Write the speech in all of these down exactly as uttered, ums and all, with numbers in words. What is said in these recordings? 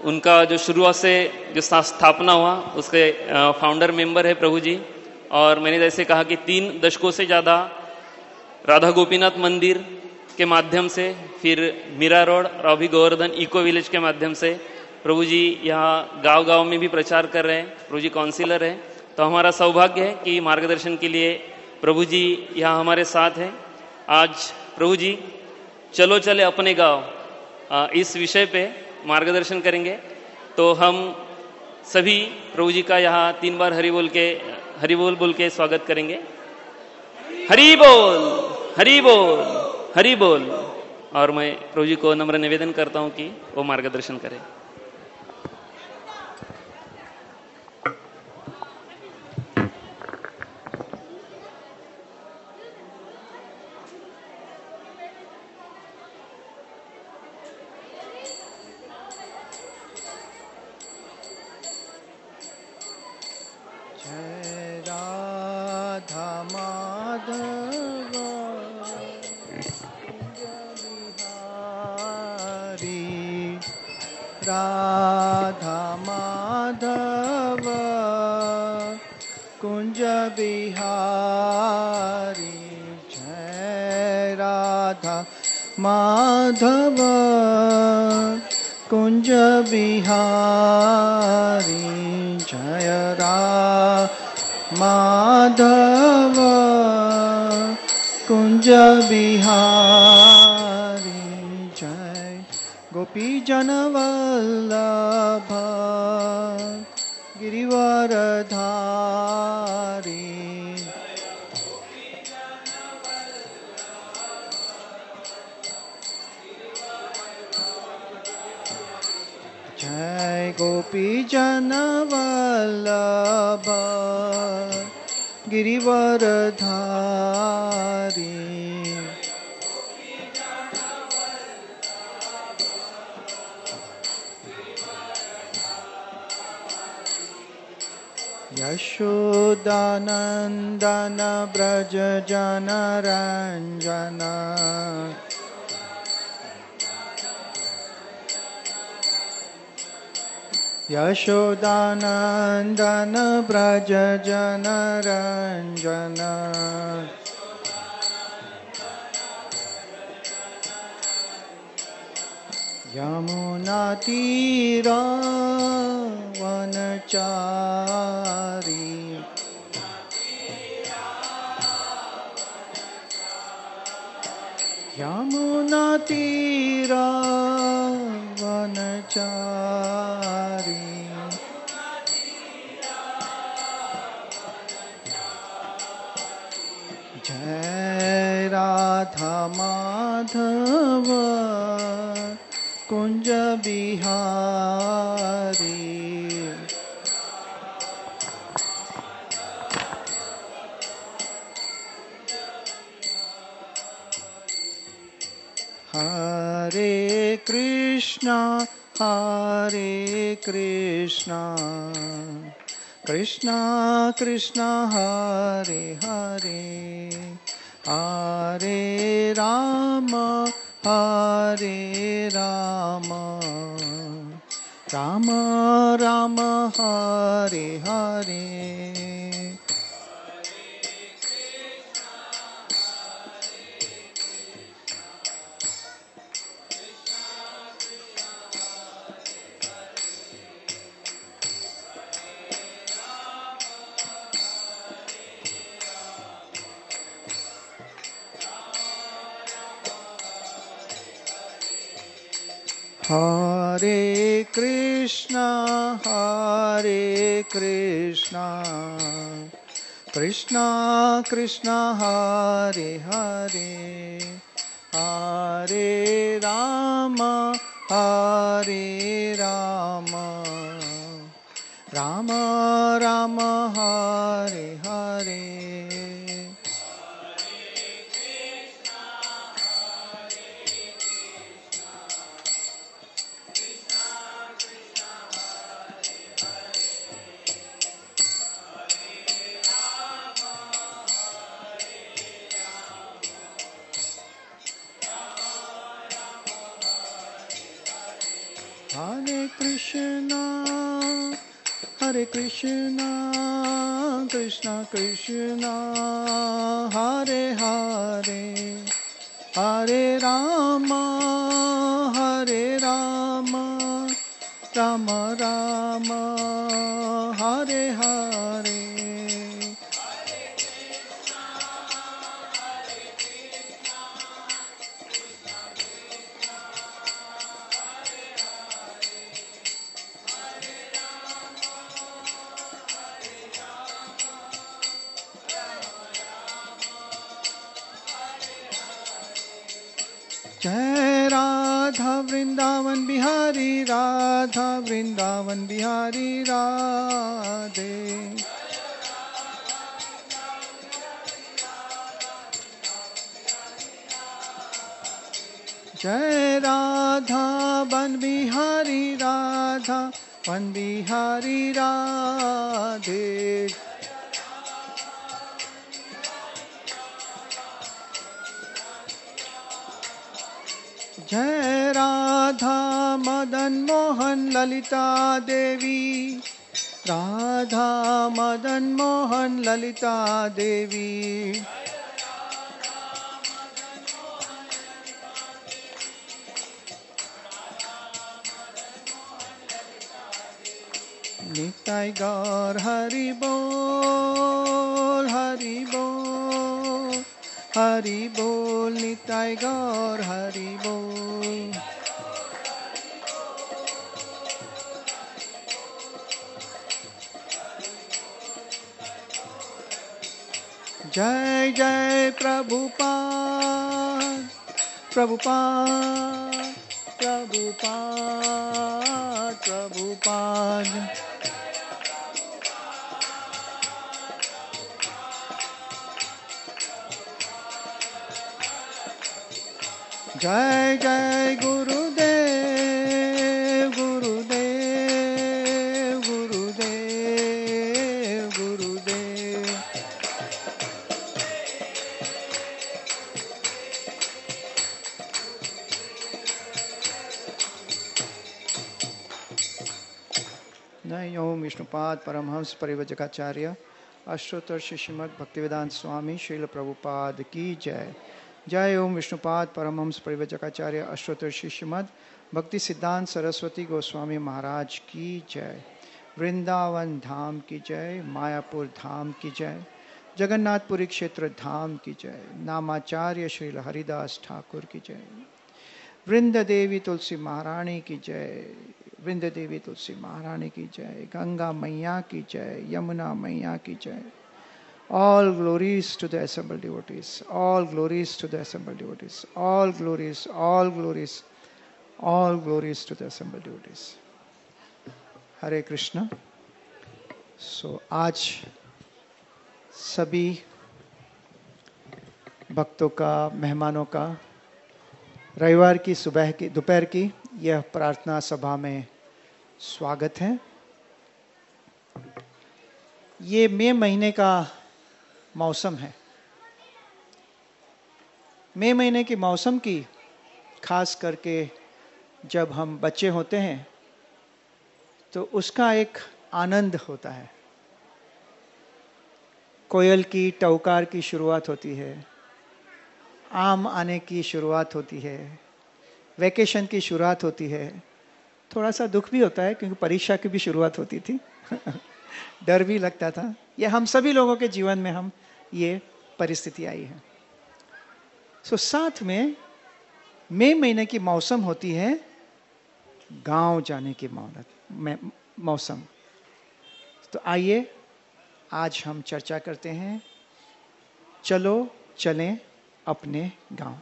उनका जो शुरुआत से जो स्थापना हुआ उसके फाउंडर मेंबर है प्रभु जी। और मैंने जैसे कहा कि तीन दशकों से ज़्यादा राधा गोपीनाथ मंदिर के माध्यम से, फिर मीरा रोड और अभी गोवर्धन इको विलेज के माध्यम से प्रभु जी यहाँ गांव गांव में भी प्रचार कर रहे हैं। प्रभु जी काउंसिलर हैं, तो हमारा सौभाग्य है कि मार्गदर्शन के लिए प्रभु जी यहाँ हमारे साथ हैं। आज प्रभु जी चलो चले अपने गांव इस विषय पे मार्गदर्शन करेंगे। तो हम सभी प्रभु जी का यहाँ तीन बार हरि बोल के हरि बोल बोल के स्वागत करेंगे। हरि बोल, हरि बोल, हरि बोल। और मैं प्रभु जी को नम्र निवेदन करता हूं कि वो मार्गदर्शन करें। राधा माधव कुंज बिहारी, जय राधा माधव कुंज बिहारी, जय राधा माधव कुंज बिहारी, जय गोपी जन वल्लभ गिरिवरधारी, जय गोपी जन वल्लभ गिरिवरधारी, यशोदानंदन ब्रज जन रंजन, यशोदानंदन ब्रज जन रंजन, यमुना तीरा वनचारी, यमुना तीरा वनचारी, जय राधा माधव कुंज बिहारी, हरे कृष्णा हरे कृष्णा कृष्णा कृष्णा हरे हरे, हरे राम हरे राम राम राम हरे हरे, हरे कृष्णा हरे कृष्णा कृष्णा कृष्णा हरे हरे, हरे राम हरे राम राम राम हरे हरे, हरे Krishna, Hare Krishna, Krishna Krishna, Hare Hare, Hare Rama, Hare Rama, Rama Rama, Hare Hare. जय राधा वृंदावन बिहारी, राधा वृंदावन बिहारी राधे। जय राधा वन बिहारी, राधा वन बिहारी राधे। जय राधा मदन मोहन ललिता देवी, राधा मदन मोहन ललिता देवी। निताई गौर हरि बोल, हरि बोल, हरि बोल, निताई गौर हरि बोल। जय जय प्रभुपाद, प्रभुपाद, प्रभुपाद, प्रभुपाद। जय जय गुरुदेव, गुरुदेव, गुरुदेव, गुरुदेव। नय ओम विष्णुपाद परमहंस परिव्राजकाचार्य अष्टोत्तर श्रीमद् भक्तिवेदांत स्वामी श्रील प्रभुपाद की जय। जय ओम विष्णुपाद परमहंस परिव्राजकाचार्य अष्टोत्तर श्रीमद् भक्ति सिद्धांत सरस्वती गोस्वामी महाराज की जय। वृंदावन धाम की जय, मायापुर धाम की जय, जगन्नाथपुरी क्षेत्र धाम की जय, नामाचार्य श्रील हरिदास ठाकुर की जय। वृंद देवी तुलसी महारानी की जय, वृंद देवी तुलसी महारानी की जय। गंगा मैया की जय, यमुना मैया की जय। All glories to the assembled devotees, all glories to the assembled devotees, all glories, all glories, all glories to the assembled devotees. Hare Krishna. So आज सभी भक्तों का, मेहमानों का रविवार की सुबह की दोपहर की यह प्रार्थना सभा में स्वागत है। ये मई महीने का मौसम है। मई महीने की मौसम की खास करके जब हम बच्चे होते हैं तो उसका एक आनंद होता है। कोयल की टौकार की शुरुआत होती है, आम आने की शुरुआत होती है, वैकेशन की शुरुआत होती है। थोड़ा सा दुख भी होता है क्योंकि परीक्षा की भी शुरुआत होती थी डर भी लगता था। ये हम सभी लोगों के जीवन में हम ये परिस्थिति आई है। सो साथ में मई महीने की मौसम होती है गांव जाने की मौसम। तो आइए आज हम चर्चा करते हैं, चलो चलें अपने गांव।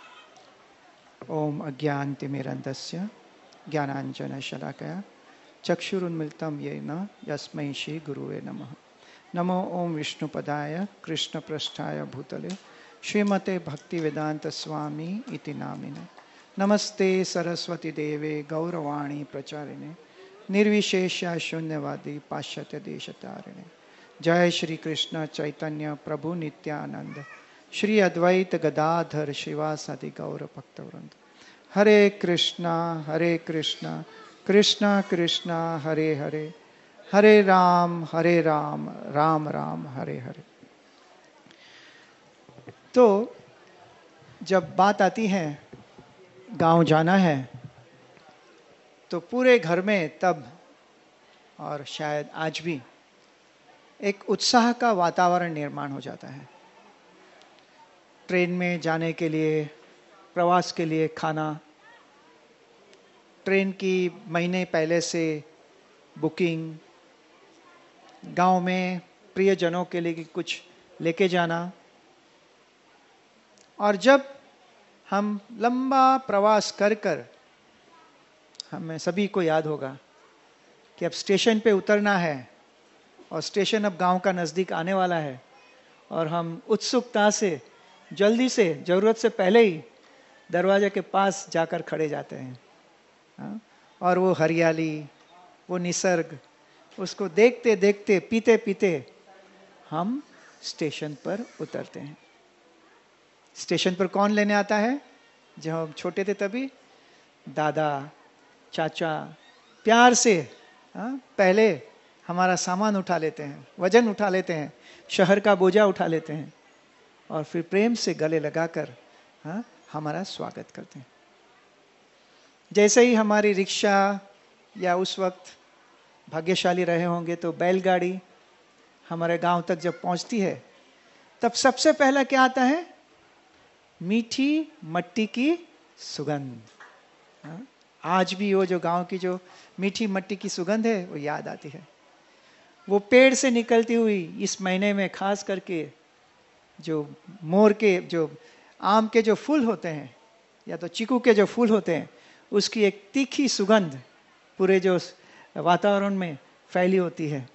ओम अज्ञानतिमिरन्धस्य ज्ञानाञ्जनशलाकया चक्षुरुन्मिलितं येन यस्मै श्री गुरुवे नमः। नमो ओम विष्णुपदाय कृष्णपृष्ठाय भूतले श्रीमते भक्तिवेदांत स्वामी इति नामिने। नमस्ते सरस्वती देवे गौरवाणी प्रचारिणे निर्विशेष शून्यवादी पाश्चात्य देशतारिणे। जय श्री कृष्ण चैतन्य प्रभु नित्यानंद श्री अद्वैत गदाधर शिवासादि गौर भक्तवृंद। हरे कृष्णा हरे कृष्णा कृष्णा कृष्णा हरे हरे, हरे राम हरे राम, राम राम हरे हरे। तो जब बात आती है गांव जाना है तो पूरे घर में तब और शायद आज भी एक उत्साह का वातावरण निर्माण हो जाता है। ट्रेन में जाने के लिए, प्रवास के लिए खाना, ट्रेन की महीने पहले से बुकिंग, गांव में प्रियजनों के लिए कुछ लेके जाना। और जब हम लंबा प्रवास कर कर, हमें सभी को याद होगा कि अब स्टेशन पे उतरना है और स्टेशन अब गांव का नज़दीक आने वाला है और हम उत्सुकता से जल्दी से, ज़रूरत से पहले ही दरवाजे के पास जाकर खड़े जाते हैं। हाँ? और वो हरियाली, वो निसर्ग, उसको देखते देखते, पीते पीते हम स्टेशन पर उतरते हैं। स्टेशन पर कौन लेने आता है? जब हम छोटे थे तभी दादा, चाचा प्यार से हाँ, पहले हमारा सामान उठा लेते हैं, वजन उठा लेते हैं, शहर का बोझा उठा लेते हैं और फिर प्रेम से गले लगाकर हाँ, हमारा स्वागत करते हैं। जैसे ही हमारी रिक्शा या उस वक्त भाग्यशाली रहे होंगे तो बैलगाड़ी हमारे गांव तक जब पहुंचती है, तब सबसे पहला क्या आता है? मीठी मट्टी की सुगंध। हाँ? आज भी वो जो गांव की जो मीठी मट्टी की सुगंध है वो याद आती है। वो पेड़ से निकलती हुई इस महीने में खास करके जो मोर के, जो आम के जो फूल होते हैं या तो चीकू के जो फूल होते हैं, उसकी एक तीखी सुगंध पूरे जो वातावरण में फैली होती है।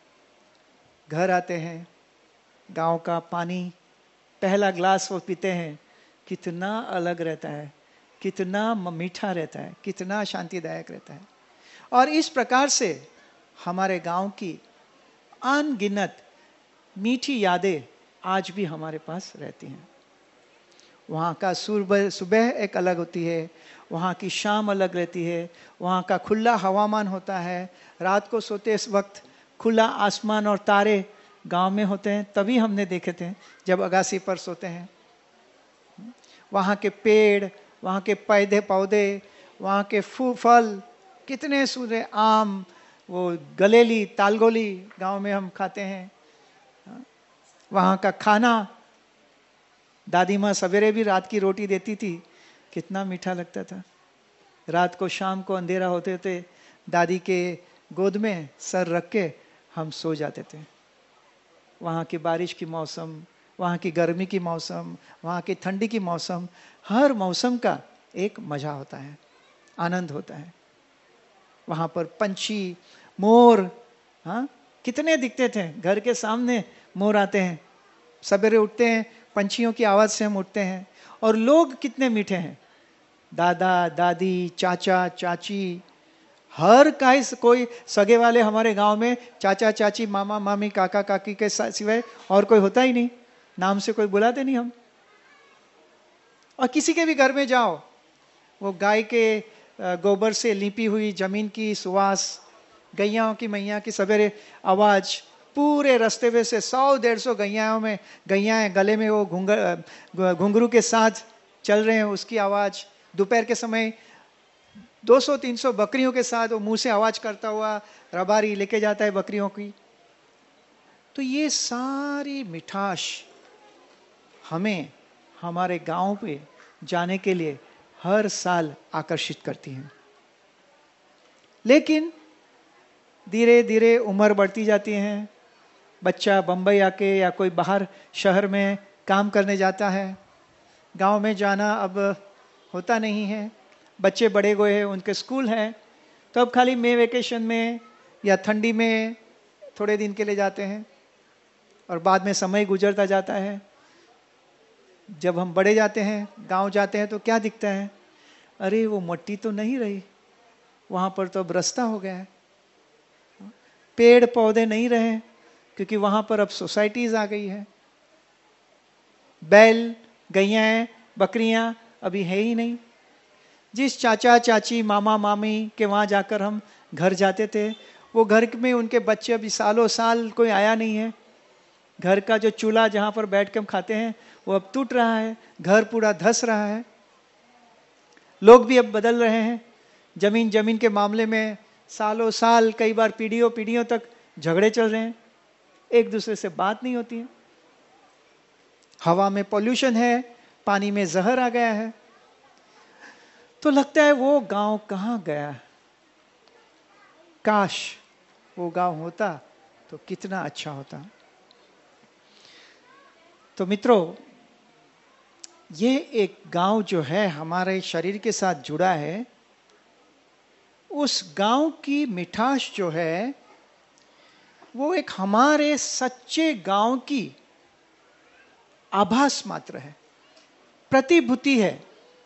घर आते हैं, गांव का पानी पहला ग्लास वो पीते हैं, कितना अलग रहता है, कितना मीठा रहता है, कितना शांतिदायक रहता है। और इस प्रकार से हमारे गांव की अनगिनत मीठी यादें आज भी हमारे पास रहती हैं। वहाँ का सुबह सुबह एक अलग होती है, वहाँ की शाम अलग रहती है, वहाँ का खुला हवामान होता है। रात को सोते इस वक्त खुला आसमान और तारे गांव में होते हैं, तभी हमने देखे थे जब अगासी पर सोते हैं। वहाँ के पेड़, वहाँ के पौधे पौधे वहाँ के फूल फल कितने सूरे, आम, वो गलेली, तालगोली गांव में हम खाते हैं। वहाँ का खाना, दादी माँ सवेरे भी रात की रोटी देती थी, कितना मीठा लगता था। रात को शाम को अंधेरा होते होते दादी के गोद में सर रख के हम सो जाते थे। वहाँ की बारिश की मौसम, वहाँ की गर्मी की मौसम, वहाँ की ठंडी की मौसम, हर मौसम का एक मजा होता है, आनंद होता है। वहाँ पर पंछी, मोर, हाँ कितने दिखते थे। घर के सामने मोर आते हैं, सवेरे उठते हैं, पंछियों की आवाज़ से हम उठते हैं। और लोग कितने मीठे हैं, दादा दादी, चाचा चाची, हर काई कोई सगे वाले हमारे गांव में चाचा चाची, मामा मामी, काका काकी के सिवाय और कोई होता ही नहीं, नाम से कोई बुलाते नहीं हम। और किसी के भी घर में जाओ, वो गाय के गोबर से लिपी हुई जमीन की सुवास, गैयाओं की मैया की सवेरे आवाज, पूरे रास्ते में से सौ डेढ़ सौ गैयाओं में गैयाएं गले में वो घुंगर घुंघरू के साथ चल रहे हैं, उसकी आवाज। दोपहर के समय दो सौ तीन सौ बकरियों के साथ वो मुंह से आवाज करता हुआ रबारी लेके जाता है बकरियों की। तो ये सारी मिठास हमें हमारे गांव पे जाने के लिए हर साल आकर्षित करती हैं। लेकिन धीरे धीरे उम्र बढ़ती जाती है, बच्चा बंबई आके या कोई बाहर शहर में काम करने जाता है, गांव में जाना अब होता नहीं है। बच्चे बड़े गए हैं, उनके स्कूल हैं, तो अब खाली मई वेकेशन में या ठंडी में थोड़े दिन के लिए जाते हैं और बाद में समय गुजरता जाता है। जब हम बड़े जाते हैं, गांव जाते हैं, तो क्या दिखता है? अरे वो मट्टी तो नहीं रही, वहां पर तो अब रास्ता हो गया है, पेड़ पौधे नहीं रहे क्योंकि वहां पर अब सोसाइटीज आ गई है, बैल गैयाएं बकरियां अभी है ही नहीं। जिस चाचा चाची मामा मामी के वहाँ जाकर हम घर जाते थे, वो घर में उनके बच्चे अभी सालों साल कोई आया नहीं है। घर का जो चूल्हा जहाँ पर बैठ के हम खाते हैं वो अब टूट रहा है, घर पूरा धंस रहा है। लोग भी अब बदल रहे हैं। जमीन जमीन के मामले में सालों साल, कई बार पीढ़ियों पीढ़ियों तक झगड़े चल रहे हैं, एक दूसरे से बात नहीं होती है। हवा में पॉल्यूशन है, पानी में जहर आ गया है। तो लगता है वो गांव कहाँ गया। काश वो गांव होता तो कितना अच्छा होता। तो मित्रों, ये एक गांव जो है हमारे शरीर के साथ जुड़ा है, उस गांव की मिठास जो है वो एक हमारे सच्चे गांव की आभास मात्र है, प्रतिभूति है,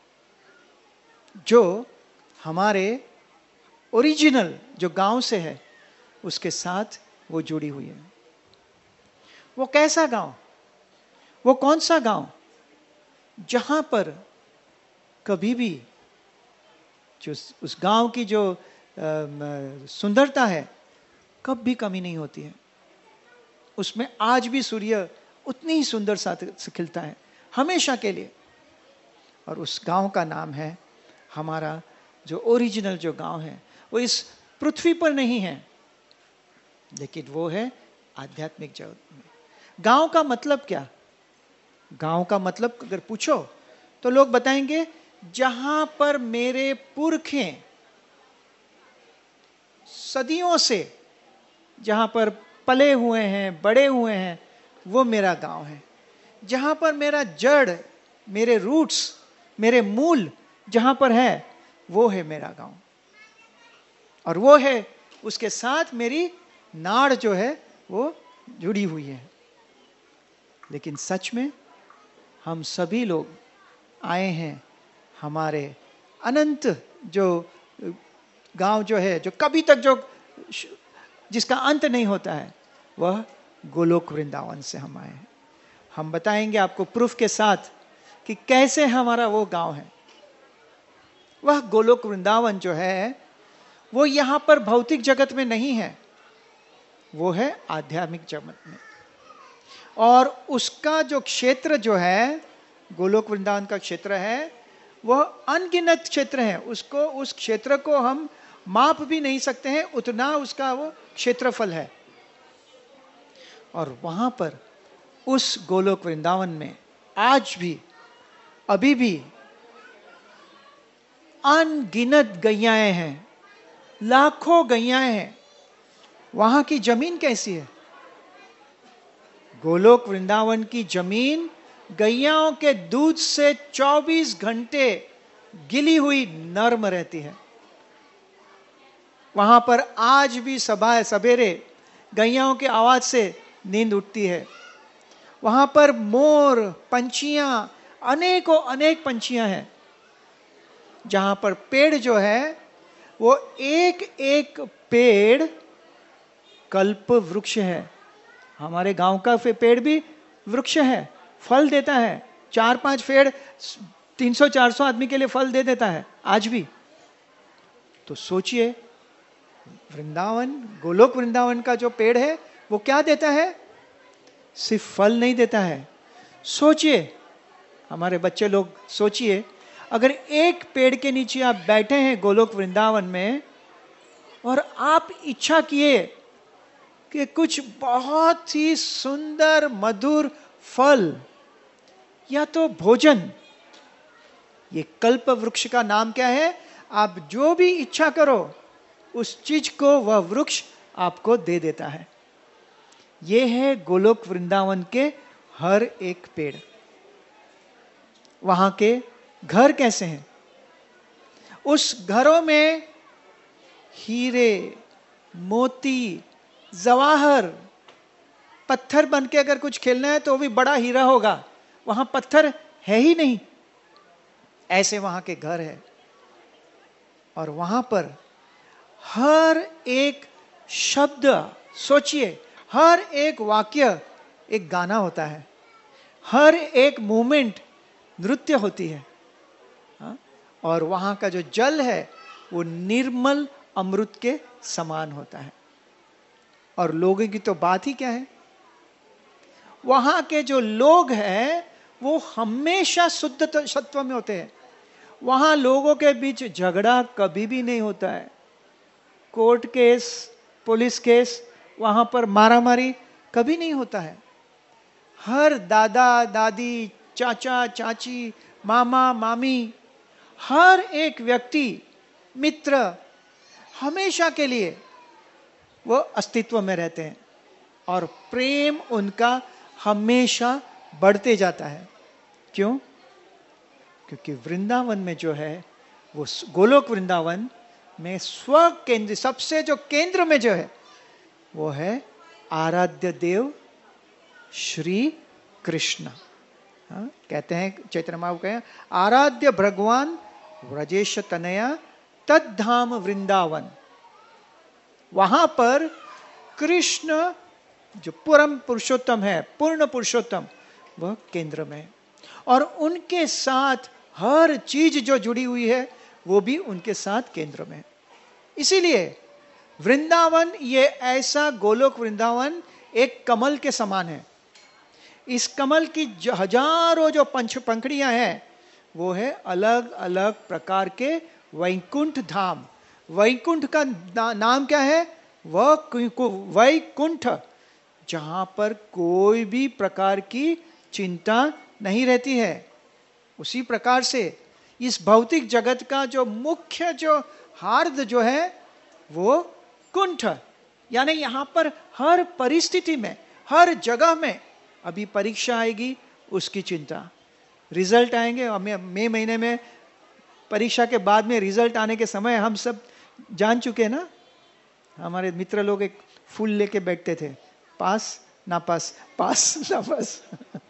जो हमारे ओरिजिनल जो गांव से है उसके साथ वो जुड़ी हुई है। वो कैसा गांव, वो कौन सा गांव जहां पर कभी भी जो उस गांव की जो सुंदरता है कब भी कमी नहीं होती है। उसमें आज भी सूर्य उतनी ही सुंदर साथ खिलता है हमेशा के लिए। और उस गांव का नाम है, हमारा जो ओरिजिनल जो गांव है वो इस पृथ्वी पर नहीं है, लेकिन वो है आध्यात्मिक जगत में। गांव का मतलब क्या? गांव का मतलब अगर पूछो तो लोग बताएंगे जहां पर मेरे पुरखे सदियों से जहां पर पले हुए हैं, बड़े हुए हैं, वो मेरा गांव है। जहां पर मेरा जड़, मेरे रूट्स, मेरे मूल जहां पर है वो है मेरा गांव। और वो है, उसके साथ मेरी नाड़ जो है वो जुड़ी हुई है। लेकिन सच में हम सभी लोग आए हैं हमारे अनंत जो गांव जो है, जो कभी तक जो जिसका अंत नहीं होता है, वह गोलोक वृंदावन से हम आए हैं। हम बताएंगे आपको प्रूफ के साथ कि कैसे हमारा वो गांव है। वह गोलोक वृंदावन जो है वो यहां पर भौतिक जगत में नहीं है, वो है आध्यात्मिक जगत में। और उसका जो क्षेत्र जो है, गोलोक वृंदावन का क्षेत्र है, वह अनगिनत क्षेत्र है। उसको, उस क्षेत्र को हम माप भी नहीं सकते हैं, उतना उसका वो क्षेत्रफल है। और वहां पर उस गोलोक वृंदावन में आज भी, अभी भी अनगिनत गैयाएं हैं, लाखों गैयाएं हैं। वहां की जमीन कैसी है? गोलोक वृंदावन की जमीन गैयाओं के दूध से चौबीस घंटे गिली हुई नर्म रहती है। वहां पर आज भी सुबह सवेरे गैयाओं की आवाज से नींद उठती है। वहां पर मोर, पंछियां, अनेकों अनेक पंछियां हैं। जहां पर पेड़ जो है वो एक एक पेड़ कल्प वृक्ष है। हमारे गांव का पेड़ भी वृक्ष है, फल देता है। चार पांच पेड़ तीन सौ चार सौ आदमी के लिए फल दे देता है आज भी। तो सोचिए, वृंदावन, गोलोक वृंदावन का जो पेड़ है वो क्या देता है? सिर्फ फल नहीं देता है। सोचिए, हमारे बच्चे लोग सोचिए, अगर एक पेड़ के नीचे आप बैठे हैं गोलोक वृंदावन में और आप इच्छा किए कि कुछ बहुत ही सुंदर मधुर फल या तो भोजन, ये कल्प वृक्ष का नाम क्या है? आप जो भी इच्छा करो उस चीज को वह वृक्ष आपको दे देता है। यह है गोलोक वृंदावन के हर एक पेड़। वहां के घर कैसे हैं? उस घरों में हीरे, मोती, जवाहर, पत्थर बन के अगर कुछ खेलना है तो वो भी बड़ा हीरा होगा। वहां पत्थर है ही नहीं, ऐसे वहां के घर है। और वहां पर हर एक शब्द, सोचिए, हर एक वाक्य एक गाना होता है, हर एक मूवमेंट नृत्य होती है। हा? और वहां का जो जल है वो निर्मल अमृत के समान होता है। और लोगों की तो बात ही क्या है, वहां के जो लोग हैं वो हमेशा शुद्ध सत्व में होते हैं। वहां लोगों के बीच झगड़ा कभी भी नहीं होता है, कोर्ट केस, पुलिस केस, वहां पर मारामारी कभी नहीं होता है। हर दादा दादी, चाचा चाची, मामा मामी, हर एक व्यक्ति, मित्र, हमेशा के लिए वो अस्तित्व में रहते हैं और प्रेम उनका हमेशा बढ़ते जाता है। क्यों? क्योंकि वृंदावन में जो है वो गोलोक वृंदावन में स्व केंद्र, सबसे जो केंद्र में जो है वो है आराध्य देव श्री कृष्ण। हाँ, कहते हैं चैतन्य महाप्रभु कहें, आराध्य भगवान व्रजेश तनया तद्धाम वृंदावन। वहां पर कृष्ण जो परम पुरुषोत्तम है, पूर्ण पुरुषोत्तम, वह केंद्र में है और उनके साथ हर चीज जो जुड़ी हुई है वो भी उनके साथ केंद्र में है। इसीलिए वृंदावन, ये ऐसा गोलोक वृंदावन एक कमल के समान है। इस कमल की जो हजारों जो पंच पंखड़ियां हैं वो है अलग अलग प्रकार के वैकुंठ धाम। वैकुंठ का ना, नाम क्या है? वह वैकुंठ, जहां पर कोई भी प्रकार की चिंता नहीं रहती है। उसी प्रकार से इस भौतिक जगत का जो मुख्य जो हार्द जो है वो कुंठ, यानी यहां पर हर परिस्थिति में, हर जगह में, अभी परीक्षा आएगी उसकी चिंता, रिजल्ट आएंगे, मई महीने में परीक्षा के बाद में रिजल्ट आने के समय हम सब जान चुके हैं ना, हमारे मित्र लोग एक फूल लेके बैठते थे, पास ना पास, पास ना पास।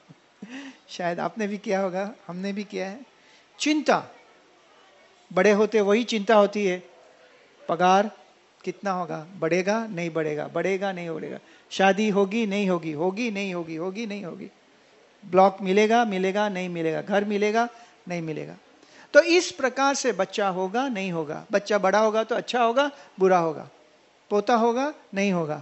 शायद आपने भी किया होगा, हमने भी किया है। चिंता, बड़े होते वही चिंता होती है, पगार कितना होगा, बढ़ेगा नहीं बढ़ेगा, बढ़ेगा नहीं बढ़ेगा, शादी होगी नहीं होगी, होगी नहीं होगी, होगी नहीं होगी, ब्लॉक मिलेगा मिलेगा नहीं मिलेगा, घर मिलेगा नहीं मिलेगा। तो इस प्रकार से बच्चा होगा नहीं होगा, बच्चा बड़ा होगा तो अच्छा होगा बुरा होगा, पोता होगा नहीं होगा,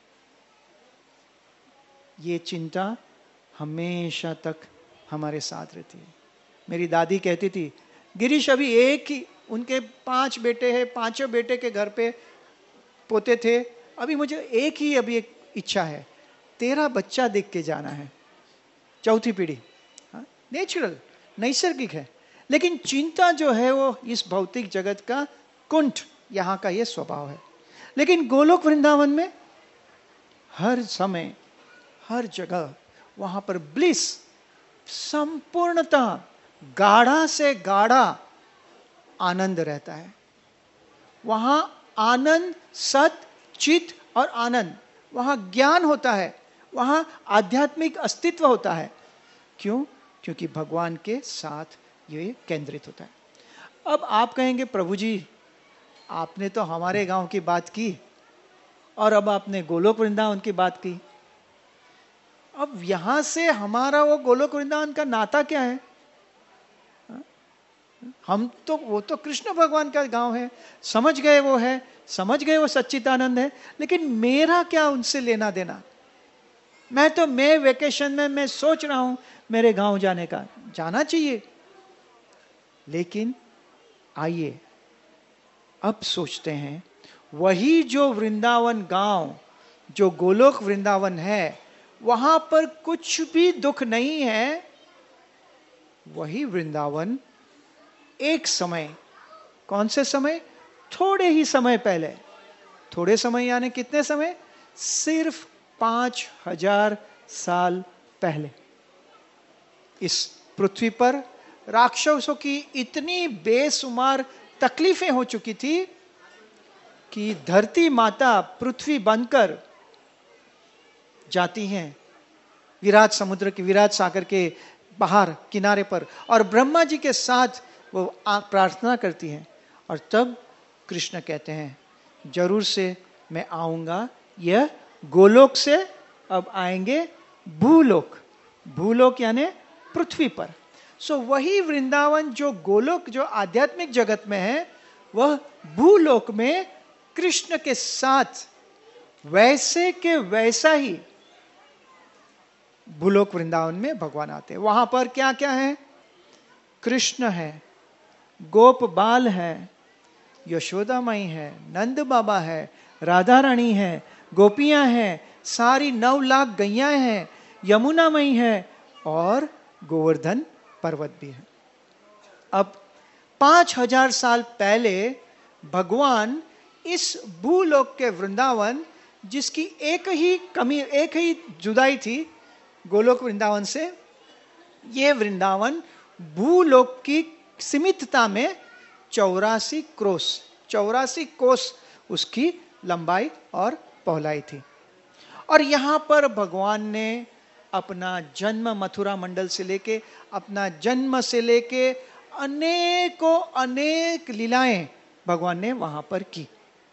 ये चिंता हमेशा तक हमारे साथ रहती है। मेरी दादी कहती थी, गिरीश अभी एक ही, उनके पांच बेटे हैं, पांचों बेटे के घर पे पोते थे, अभी मुझे एक ही अभी एक इच्छा है, तेरा बच्चा देख के जाना है, चौथी पीढ़ी। नेचुरल, नैसर्गिक है, लेकिन चिंता जो है वो इस भौतिक जगत का कुंठ, यहां का ये स्वभाव है। लेकिन गोलोक वृंदावन में हर समय, हर जगह वहां पर ब्लिस, संपूर्णतः गाढ़ा से गाढ़ा आनंद रहता है। वहां आनंद, सत, चित और आनंद, वहां ज्ञान होता है, वहां आध्यात्मिक अस्तित्व होता है। क्यों? क्योंकि भगवान के साथ ये केंद्रित होता है। अब आप कहेंगे, प्रभु जी आपने तो हमारे गांव की बात की और अब आपने गोलोक वृंदावन की बात की, अब यहां से हमारा वो गोलोक वृंदावन का नाता क्या है? हम तो, वो तो कृष्ण भगवान का गांव है, समझ गए वो है, समझ गए वो सच्चिदानंद है, लेकिन मेरा क्या उनसे लेना देना? मैं तो मैं वेकेशन में मैं सोच रहा हूं मेरे गांव जाने का, जाना चाहिए, लेकिन आइए अब सोचते हैं, वही जो वृंदावन गांव, जो गोलोक वृंदावन है, वहां पर कुछ भी दुख नहीं है। वही वृंदावन एक समय, कौन से समय? थोड़े ही समय पहले, थोड़े समय यानी कितने समय? सिर्फ पांच हजार साल पहले इस पृथ्वी पर राक्षसों की इतनी बेशुमार तकलीफें हो चुकी थी कि धरती माता पृथ्वी बनकर जाती हैं विराट समुद्र के, विराट सागर के बाहर किनारे पर, और ब्रह्मा जी के साथ वो प्रार्थना करती हैं। और तब कृष्ण कहते हैं, जरूर से मैं आऊंगा, यह गोलोक से अब आएंगे भूलोक, भूलोक यानी पृथ्वी पर। सो वही वृंदावन जो गोलोक, जो आध्यात्मिक जगत में है, वह भूलोक में कृष्ण के साथ वैसे के वैसा ही भूलोक वृंदावन में भगवान आते हैं। वहां पर क्या क्या है? कृष्ण है, गोप बाल है, यशोदा माई है, नंद बाबा है, राधा रानी है, गोपियां हैं, सारी नौ लाख गैया हैं, यमुना मई है और गोवर्धन पर्वत भी है। अब पांच हजार साल पहले भगवान इस भूलोक के वृंदावन, जिसकी एक ही कमी, एक ही जुदाई थी गोलोक वृंदावन से, ये वृंदावन भूलोक की सीमितता में चौरासी क्रोस चौरासी कोस उसकी लंबाई और पहलाई थी। और यहां पर भगवान ने अपना जन्म मथुरा मंडल से लेके, अपना जन्म से लेके अनेकों अनेक लीलाएं भगवान ने वहां पर की।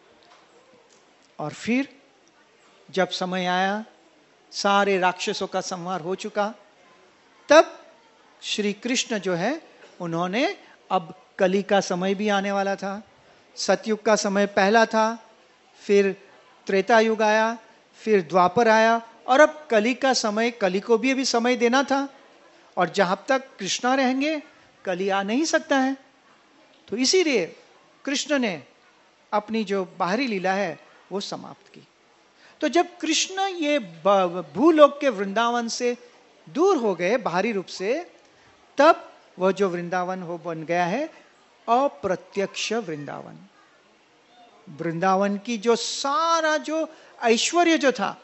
और फिर जब समय आया, सारे राक्षसों का संहार हो चुका, तब श्री कृष्ण जो है उन्होंने, अब कली का समय भी आने वाला था, सतयुग का समय पहला था, फिर त्रेता युग आया, फिर द्वापर आया, और अब कली का समय, कली को भी अभी समय देना था। और जहां तक कृष्णा रहेंगे कली आ नहीं सकता है। तो इसीलिए कृष्ण ने अपनी जो बाहरी लीला है वो समाप्त की। तो जब कृष्ण ये भूलोक के वृंदावन से दूर हो गए बाहरी रूप से, तब वह जो वृंदावन हो बन गया है अप्रत्यक्ष वृंदावन। वृंदावन की जो सारा जो ऐश्वर्य जो था,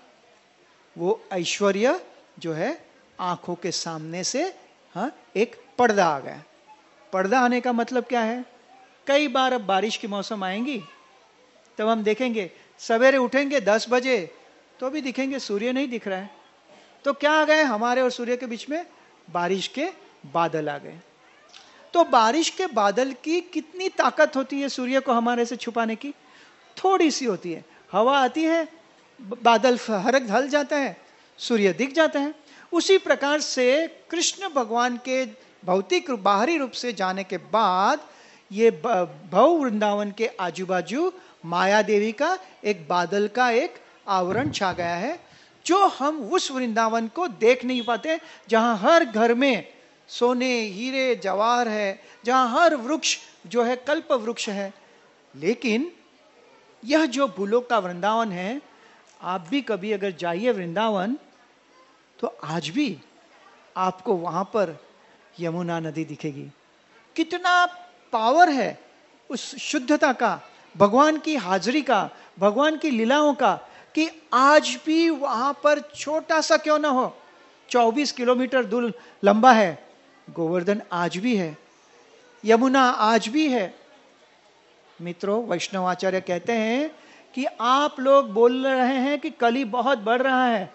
वो ऐश्वर्य जो है आंखों के सामने से हाँ एक पर्दा आ गया। पर्दा आने का मतलब क्या है? कई बार अब बारिश की मौसम आएंगी, तब हम देखेंगे, सवेरे उठेंगे दस बजे तो भी दिखेंगे सूर्य नहीं दिख रहा है। तो क्या आ गए? हमारे और सूर्य के बीच में बारिश के बादल आ गए। तो बारिश के बादल की कितनी ताकत होती है सूर्य को हमारे से छुपाने की? थोड़ी सी होती है। हवा आती है, बादल हरक ढल जाता है, सूर्य दिख जाता है। उसी प्रकार से कृष्ण भगवान के भौतिक बाहरी रूप से जाने के बाद ये भव वृंदावन के आजू बाजू माया देवी का एक बादल का एक आवरण छा गया है, जो हम उस वृंदावन को देख नहीं पाते, जहां हर घर में सोने हीरे जवाहर है, जहां हर वृक्ष जो है कल्प वृक्ष है। लेकिन यह जो भूलोक का वृंदावन है, आप भी कभी अगर जाइए वृंदावन, तो आज भी आपको वहां पर यमुना नदी दिखेगी। कितना पावर है उस शुद्धता का, भगवान की हाजिरी का, भगवान की लीलाओं का, कि आज भी वहां पर छोटा सा क्यों ना हो, चौबीस किलोमीटर दूर लंबा है, गोवर्धन आज भी है, यमुना आज भी है। मित्रों, वैष्णवाचार्य कहते हैं कि आप लोग बोल रहे हैं कि कली बहुत बढ़ रहा है,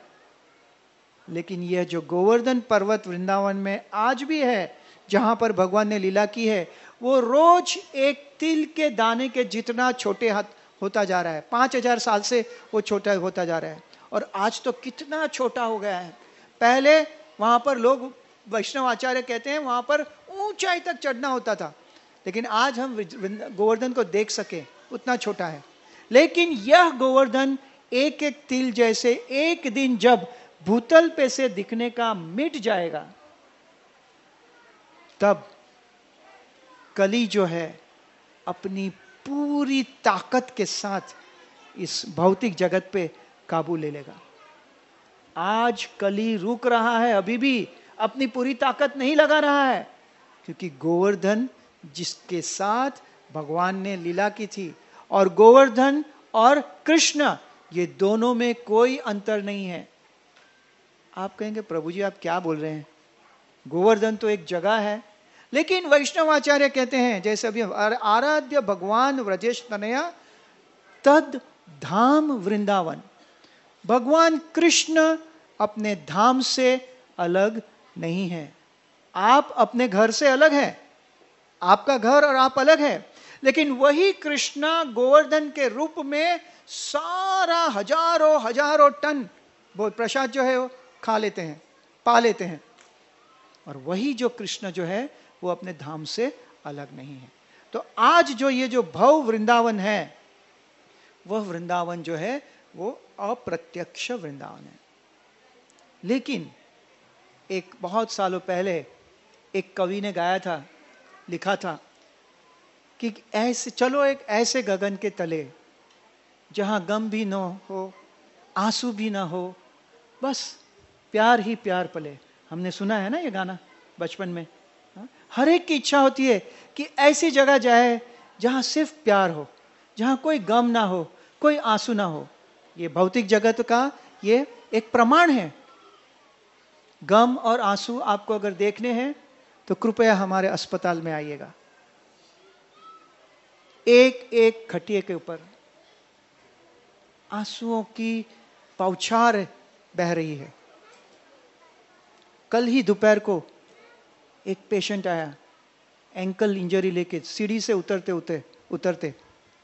लेकिन यह जो गोवर्धन पर्वत वृंदावन में आज भी है, जहां पर भगवान ने लीला की है, वो रोज एक तिल के दाने के जितना छोटे हाथ होता जा रहा है। पांच हजार साल से वो छोटा होता जा रहा है, और आज तो कितना छोटा हो गया है। पहले वहां पर लोग, वैष्णव आचार्य कहते हैं, वहां पर ऊंचाई तक चढ़ना होता था, लेकिन आज हम गोवर्धन को देख सके उतना छोटा है। लेकिन यह गोवर्धन एक एक तिल जैसे एक दिन जब भूतल पे से दिखने का मिट जाएगा, तब कली जो है अपनी पूरी ताकत के साथ इस भौतिक जगत पे काबू ले लेगा। आज कली रुक रहा है, अभी भी अपनी पूरी ताकत नहीं लगा रहा है, क्योंकि गोवर्धन जिसके साथ भगवान ने लीला की थी, और गोवर्धन और कृष्ण ये दोनों में कोई अंतर नहीं है। आप कहेंगे प्रभु जी आप क्या बोल रहे हैं, गोवर्धन तो एक जगह है। लेकिन वैष्णवाचार्य कहते हैं, जैसे अभी आराध्य भगवान व्रजेश तनया तद धाम वृंदावन, भगवान कृष्ण अपने धाम से अलग नहीं है। आप अपने घर से अलग हैं, आपका घर और आप अलग है, लेकिन वही कृष्णा गोवर्धन के रूप में सारा हजारों हजारों टन वो प्रसाद जो है वो खा लेते हैं, पा लेते हैं। और वही जो कृष्ण जो है वो अपने धाम से अलग नहीं है। तो आज जो ये जो भव वृंदावन है, वह वृंदावन जो है वो अप्रत्यक्ष वृंदावन है। लेकिन एक बहुत सालों पहले एक कवि ने गाया था, लिखा था कि ऐसे चलो एक ऐसे गगन के तले जहां गम भी न हो, आंसू भी ना हो, बस प्यार ही प्यार पले। हमने सुना है ना ये गाना बचपन में। हा? हर एक की इच्छा होती है कि ऐसी जगह जाए जहां सिर्फ प्यार हो, जहां कोई गम ना हो, कोई आंसू ना हो। ये भौतिक जगत का ये एक प्रमाण है। गम और आंसू आपको अगर देखने हैं तो कृपया हमारे अस्पताल में आइएगा। एक एक खटिए के ऊपर आंसुओं की बौछार बह रही है। कल ही दोपहर को एक पेशेंट आया, एंकल इंजरी लेके सीढ़ी से उतरते उतरते उतरते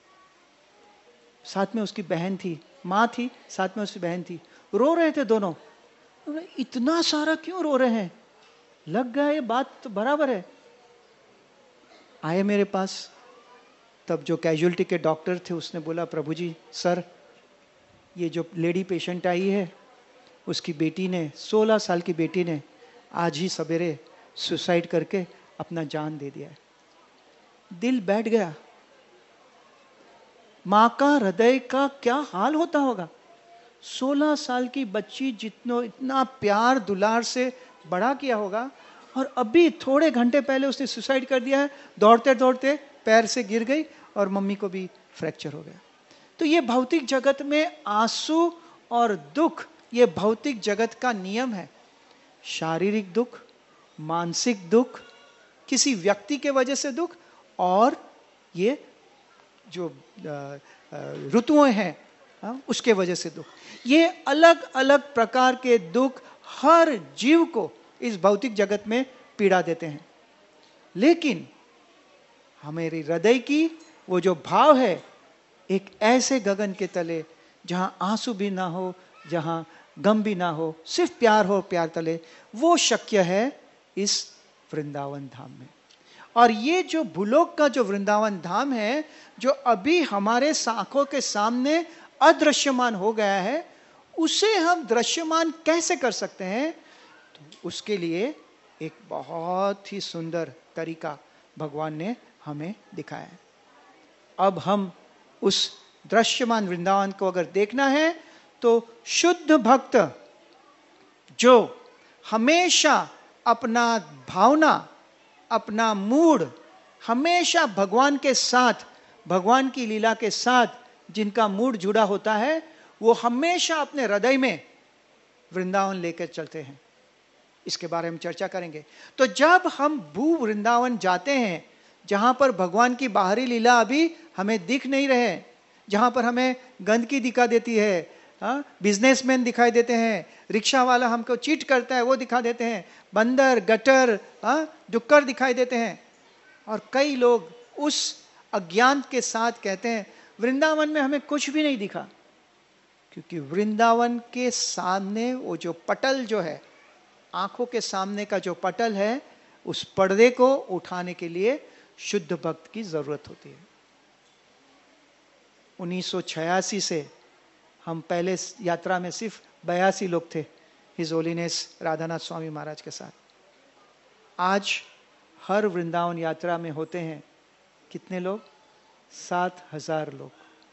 साथ में उसकी बहन थी, मां थी, साथ में उसकी बहन थी। रो रहे थे दोनों। इतना सारा क्यों रो रहे हैं? लग गया ये बात तो बराबर है। आए मेरे पास, तब जो कैजुअलिटी के डॉक्टर थे उसने बोला, प्रभु जी सर, ये जो लेडी पेशेंट आई है उसकी बेटी ने, सोलह साल की बेटी ने आज ही सवेरे सुसाइड करके अपना जान दे दिया है। दिल बैठ गया। मां का हृदय का क्या हाल होता होगा। सोलह साल की बच्ची जितना इतना प्यार दुलार से बड़ा किया होगा, और अभी थोड़े घंटे पहले उसने सुसाइड कर दिया है। दौड़ते दौड़ते पैर से गिर गई और मम्मी को भी फ्रैक्चर हो गया। तो ये भौतिक जगत में आंसू और दुख, ये भौतिक जगत का नियम है। शारीरिक दुख, मानसिक दुख, किसी व्यक्ति के वजह से दुख, और ये जो ऋतुएं हैं उसके वजह से दुख। ये अलग अलग प्रकार के दुख हर जीव को इस भौतिक जगत में पीड़ा देते हैं। लेकिन हमारी हृदय की वो जो भाव है, एक ऐसे गगन के तले जहां आंसू भी ना हो, जहां गम भी ना हो, सिर्फ प्यार हो, प्यार तले, वो शक्य है इस वृंदावन धाम में। और ये जो भूलोक का जो वृंदावन धाम है, जो अभी हमारे आंखों के सामने अदृश्यमान हो गया है, उसे हम दृश्यमान कैसे कर सकते हैं? तो उसके लिए एक बहुत ही सुंदर तरीका भगवान ने हमें दिखाया है। अब हम उस दृश्यमान वृंदावन को अगर देखना है तो शुद्ध भक्त जो हमेशा अपना भावना, अपना मूड हमेशा भगवान के साथ, भगवान की लीला के साथ जिनका मूड जुड़ा होता है, वो हमेशा अपने हृदय में वृंदावन लेकर चलते हैं। इसके बारे में चर्चा करेंगे। तो जब हम भू वृंदावन जाते हैं, जहां पर भगवान की बाहरी लीला अभी हमें दिख नहीं रहे, जहां पर हमें गंदगी दिखा देती है, बिजनेसमैन दिखाई देते हैं, रिक्शा वाला हमको चीट करता है वो दिखा देते हैं, बंदर, गटर, डुक्कर दिखाई देते हैं, और कई लोग उस अज्ञान के साथ कहते हैं वृंदावन में हमें कुछ भी नहीं दिखा। क्योंकि वृंदावन के सामने वो जो पटल जो है, आंखों के सामने का जो पटल है, उस पर्दे को उठाने के लिए शुद्ध भक्त की जरूरत होती है। उन्नीस सौ छियासी से हम पहले यात्रा में सिर्फ बयासी लोग थे, हिज होलीनेस राधानाथ स्वामी महाराज के साथ। आज हर वृंदावन यात्रा में होते हैं कितने लोग? सात हजार लोग।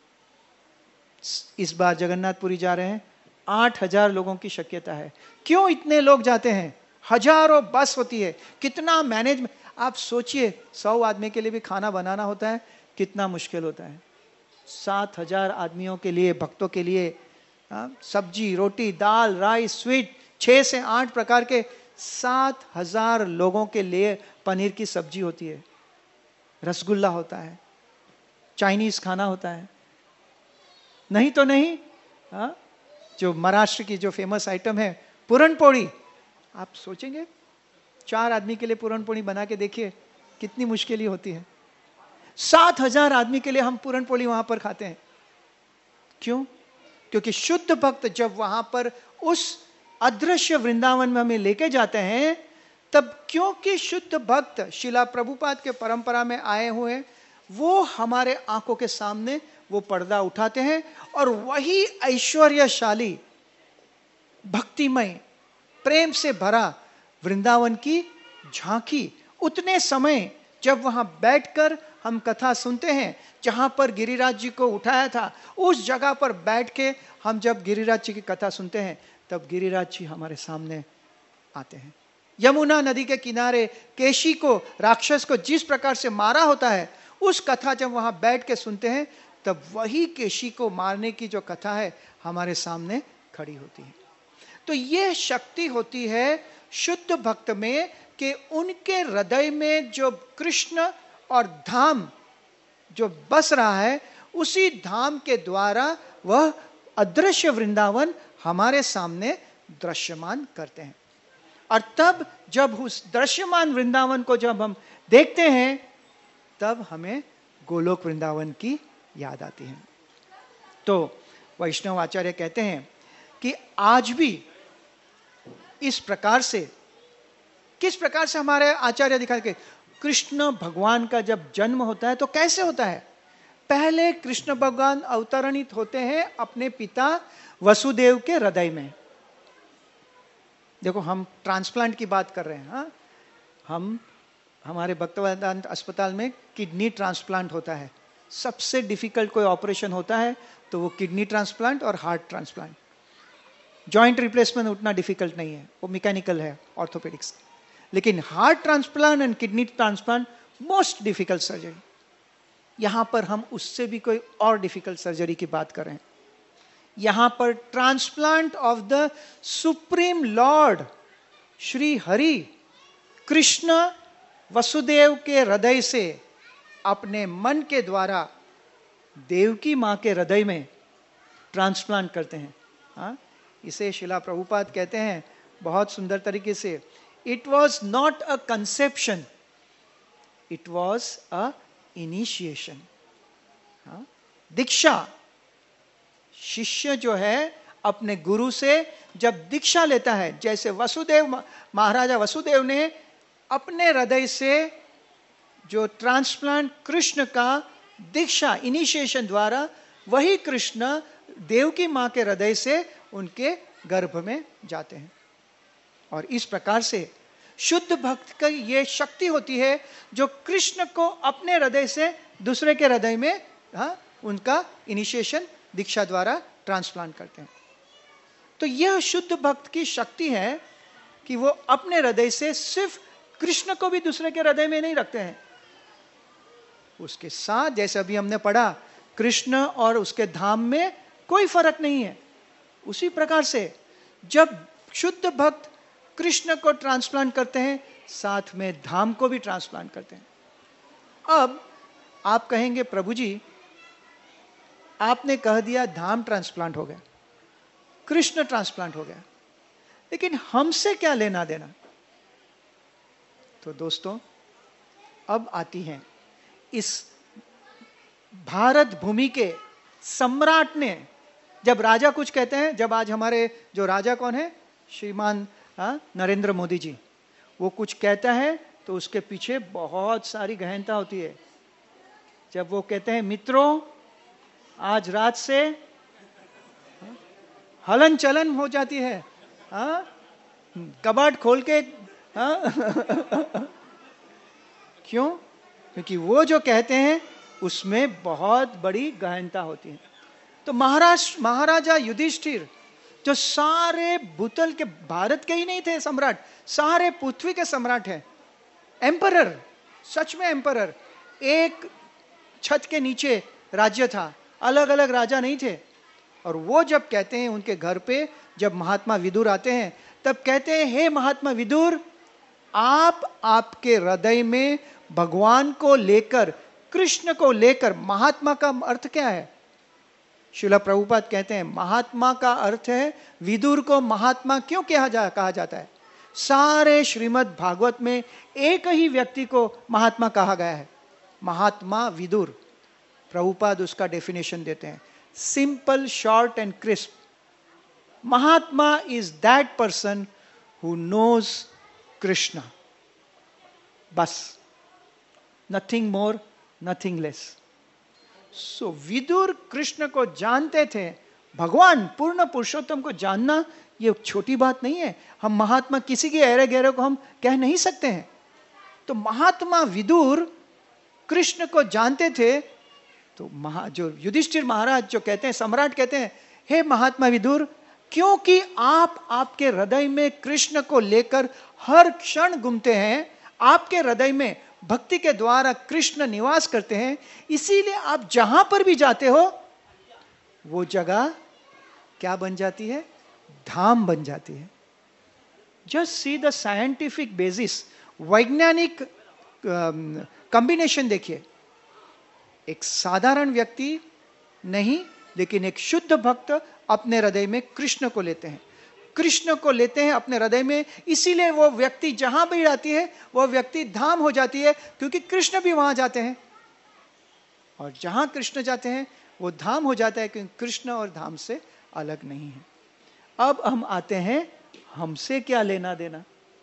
इस बार जगन्नाथपुरी जा रहे हैं, आठ हजार लोगों की शक्यता है। क्यों इतने लोग जाते हैं? हजारों बस होती है, कितना मैनेजमेंट। आप सोचिए, सौ आदमी के लिए भी खाना बनाना होता है, कितना मुश्किल होता है। सात हजार आदमियों के लिए, भक्तों के लिए, आ, सब्जी, रोटी, दाल, राइस, स्वीट, छह से आठ प्रकार के सात हजार लोगों के लिए पनीर की सब्जी होती है, रसगुल्ला होता है, चाइनीज खाना होता है। नहीं तो नहीं, आ, जो महाराष्ट्र की जो फेमस आइटम है पूरन पोड़ी। आप सोचेंगे चार आदमी के लिए पूरन पोड़ी बना के देखिए कितनी मुश्किल होती है। सात हजार आदमी के लिए हम पूरन पोड़ी वहां पर खाते हैं। क्यों? क्योंकि शुद्ध भक्त जब वहां पर उस अदृश्य वृंदावन में हमें लेके जाते हैं, तब क्योंकि शुद्ध भक्त शिला प्रभुपाद के परंपरा में आए हुए, वो हमारे आंखों के सामने वो पर्दा उठाते हैं और वही ऐश्वर्यशाली, भक्तिमय, प्रेम से भरा वृंदावन की झांकी उतने समय जब वहां बैठकर हम कथा सुनते हैं, जहां पर गिरिराज जी को उठाया था, उस जगह पर बैठ के हम जब गिरिराज जी की कथा सुनते हैं, तब गिरिराज जी हमारे सामने आते हैं। यमुना नदी के किनारे केशी को, राक्षस को जिस प्रकार से मारा होता है, उस कथा जब वहां बैठ के सुनते हैं, तब वही केशी को मारने की जो कथा है हमारे सामने खड़ी होती है। तो यह शक्ति होती है शुद्ध भक्त में कि उनके हृदय में जो कृष्ण और धाम जो बस रहा है, उसी धाम के द्वारा वह अदृश्य वृंदावन हमारे सामने दृश्यमान करते हैं। और तब जब उस दृश्यमान वृंदावन को जब हम देखते हैं, तब हमें गोलोक वृंदावन की याद आती है। तो वैष्णव आचार्य कहते हैं कि आज भी इस प्रकार से, किस प्रकार से हमारे आचार्य दिखा के कृष्ण भगवान का जब जन्म होता है तो कैसे होता है। पहले कृष्ण भगवान अवतरणित होते हैं अपने पिता वसुदेव के हृदय में। देखो, हम ट्रांसप्लांट की बात कर रहे हैं। हा? हम हमारे भक्तवेदांत अस्पताल में किडनी ट्रांसप्लांट होता है। सबसे डिफिकल्ट कोई ऑपरेशन होता है तो वो किडनी ट्रांसप्लांट और हार्ट ट्रांसप्लांट। जॉइंट रिप्लेसमेंट उतना डिफिकल्ट नहीं है, वो मैकेनिकल है, ऑर्थोपेडिक्स। लेकिन heart transplant and kidney transplant most difficult surgery. यहां पर हम उससे भी कोई और डिफिकल्ट सर्जरी की बात कर रहे हैं। यहां पर transplant of the supreme lord Shri Hari Krishna Vasudev के हृदय से अपने मन के द्वारा देवकी मां के हृदय में ट्रांसप्लांट करते हैं। हाँ, इसे शिला प्रभुपाद कहते हैं बहुत सुंदर तरीके से, it was not a conception, it was a initiation. दीक्षा, शिष्य जो है अपने गुरु से जब दीक्षा लेता है, जैसे वसुदेव महाराजा वसुदेव ने अपने हृदय से जो ट्रांसप्लांट कृष्ण का दीक्षा इनिशिएशन द्वारा, वही कृष्ण देवकी मां के हृदय से उनके गर्भ में जाते हैं। और इस प्रकार से शुद्ध भक्त की यह शक्ति होती है जो कृष्ण को अपने हृदय से दूसरे के हृदय में हाँ, उनका इनिशिएशन दीक्षा द्वारा ट्रांसप्लांट करते हैं। तो यह शुद्ध भक्त की शक्ति है कि वो अपने हृदय से सिर्फ कृष्ण को भी दूसरे के हृदय में नहीं रखते हैं, उसके साथ, जैसे अभी हमने पढ़ा, कृष्ण और उसके धाम में कोई फर्क नहीं है। उसी प्रकार से जब शुद्ध भक्त कृष्ण को ट्रांसप्लांट करते हैं, साथ में धाम को भी ट्रांसप्लांट करते हैं। अब आप कहेंगे, प्रभु जी आपने कह दिया धाम ट्रांसप्लांट हो गया, कृष्ण ट्रांसप्लांट हो गया, लेकिन हमसे क्या लेना देना। तो दोस्तों, अब आती हैं इस भारत भूमि के सम्राट ने, जब राजा कुछ कहते हैं, जब आज हमारे जो राजा कौन है, श्रीमान नरेंद्र मोदी जी, वो कुछ कहता है तो उसके पीछे बहुत सारी गहनता होती है। जब वो कहते हैं मित्रों आज रात से हलन चलन हो जाती है, कबाड़ खोल के, क्यों? क्योंकि वो जो कहते हैं उसमें बहुत बड़ी गहनता होती है। तो महाराष्ट्र महाराजा युधिष्ठिर जो सारे भूतल के, भारत के ही नहीं थे सम्राट, सारे पृथ्वी के सम्राट हैं, एम्परर, सच में एम्परर। एक छत के नीचे राज्य था, अलग अलग राजा नहीं थे। और वो जब कहते हैं, उनके घर पे जब महात्मा विदुर आते हैं, तब कहते हैं, हे महात्मा विदुर, आप आपके हृदय में भगवान को लेकर, कृष्ण को लेकर, महात्मा का अर्थ क्या है? श्रील प्रभुपाद कहते हैं महात्मा का अर्थ है, विदुर को महात्मा क्यों कहा जा, कहा जाता है? सारे श्रीमद् भागवत में एक ही व्यक्ति को महात्मा कहा गया है, महात्मा विदुर। प्रभुपाद उसका डेफिनेशन देते हैं, simple, short and crisp. Mahatma is that person who knows Krishna. बस, nothing more, nothing less. So Vidur Krishna को जानते थे। भगवान पूर्ण पुरुषोत्तम को जानना ये छोटी बात नहीं है। हम महात्मा किसी के अरे गहरे को हम कह नहीं सकते हैं। तो महात्मा विदुर कृष्ण को जानते थे। तो महा जो युधिष्ठिर महाराज जो कहते हैं, सम्राट कहते हैं, हे महात्मा विदुर, क्योंकि आप आपके हृदय में कृष्ण को लेकर हर क्षण घूमते हैं, आपके हृदय में भक्ति के द्वारा कृष्ण निवास करते हैं, इसीलिए आप जहां पर भी जाते हो वो जगह क्या बन जाती है? धाम बन जाती है। Just see the scientific basis, वैज्ञानिक कॉम्बिनेशन देखिए। एक साधारण व्यक्ति नहीं, लेकिन एक शुद्ध भक्त अपने हृदय में कृष्ण को लेते हैं, कृष्ण को लेते हैं अपने हृदय में, इसीलिए वो व्यक्ति जहां भी जाती है वो व्यक्ति धाम हो जाती है, क्योंकि कृष्ण भी वहां जाते हैं। और जहां कृष्ण जाते हैं वो धाम हो जाता है, क्योंकि कृष्ण और धाम से अलग नहीं है। अब हम आते हैं, हमसे क्या लेना देना,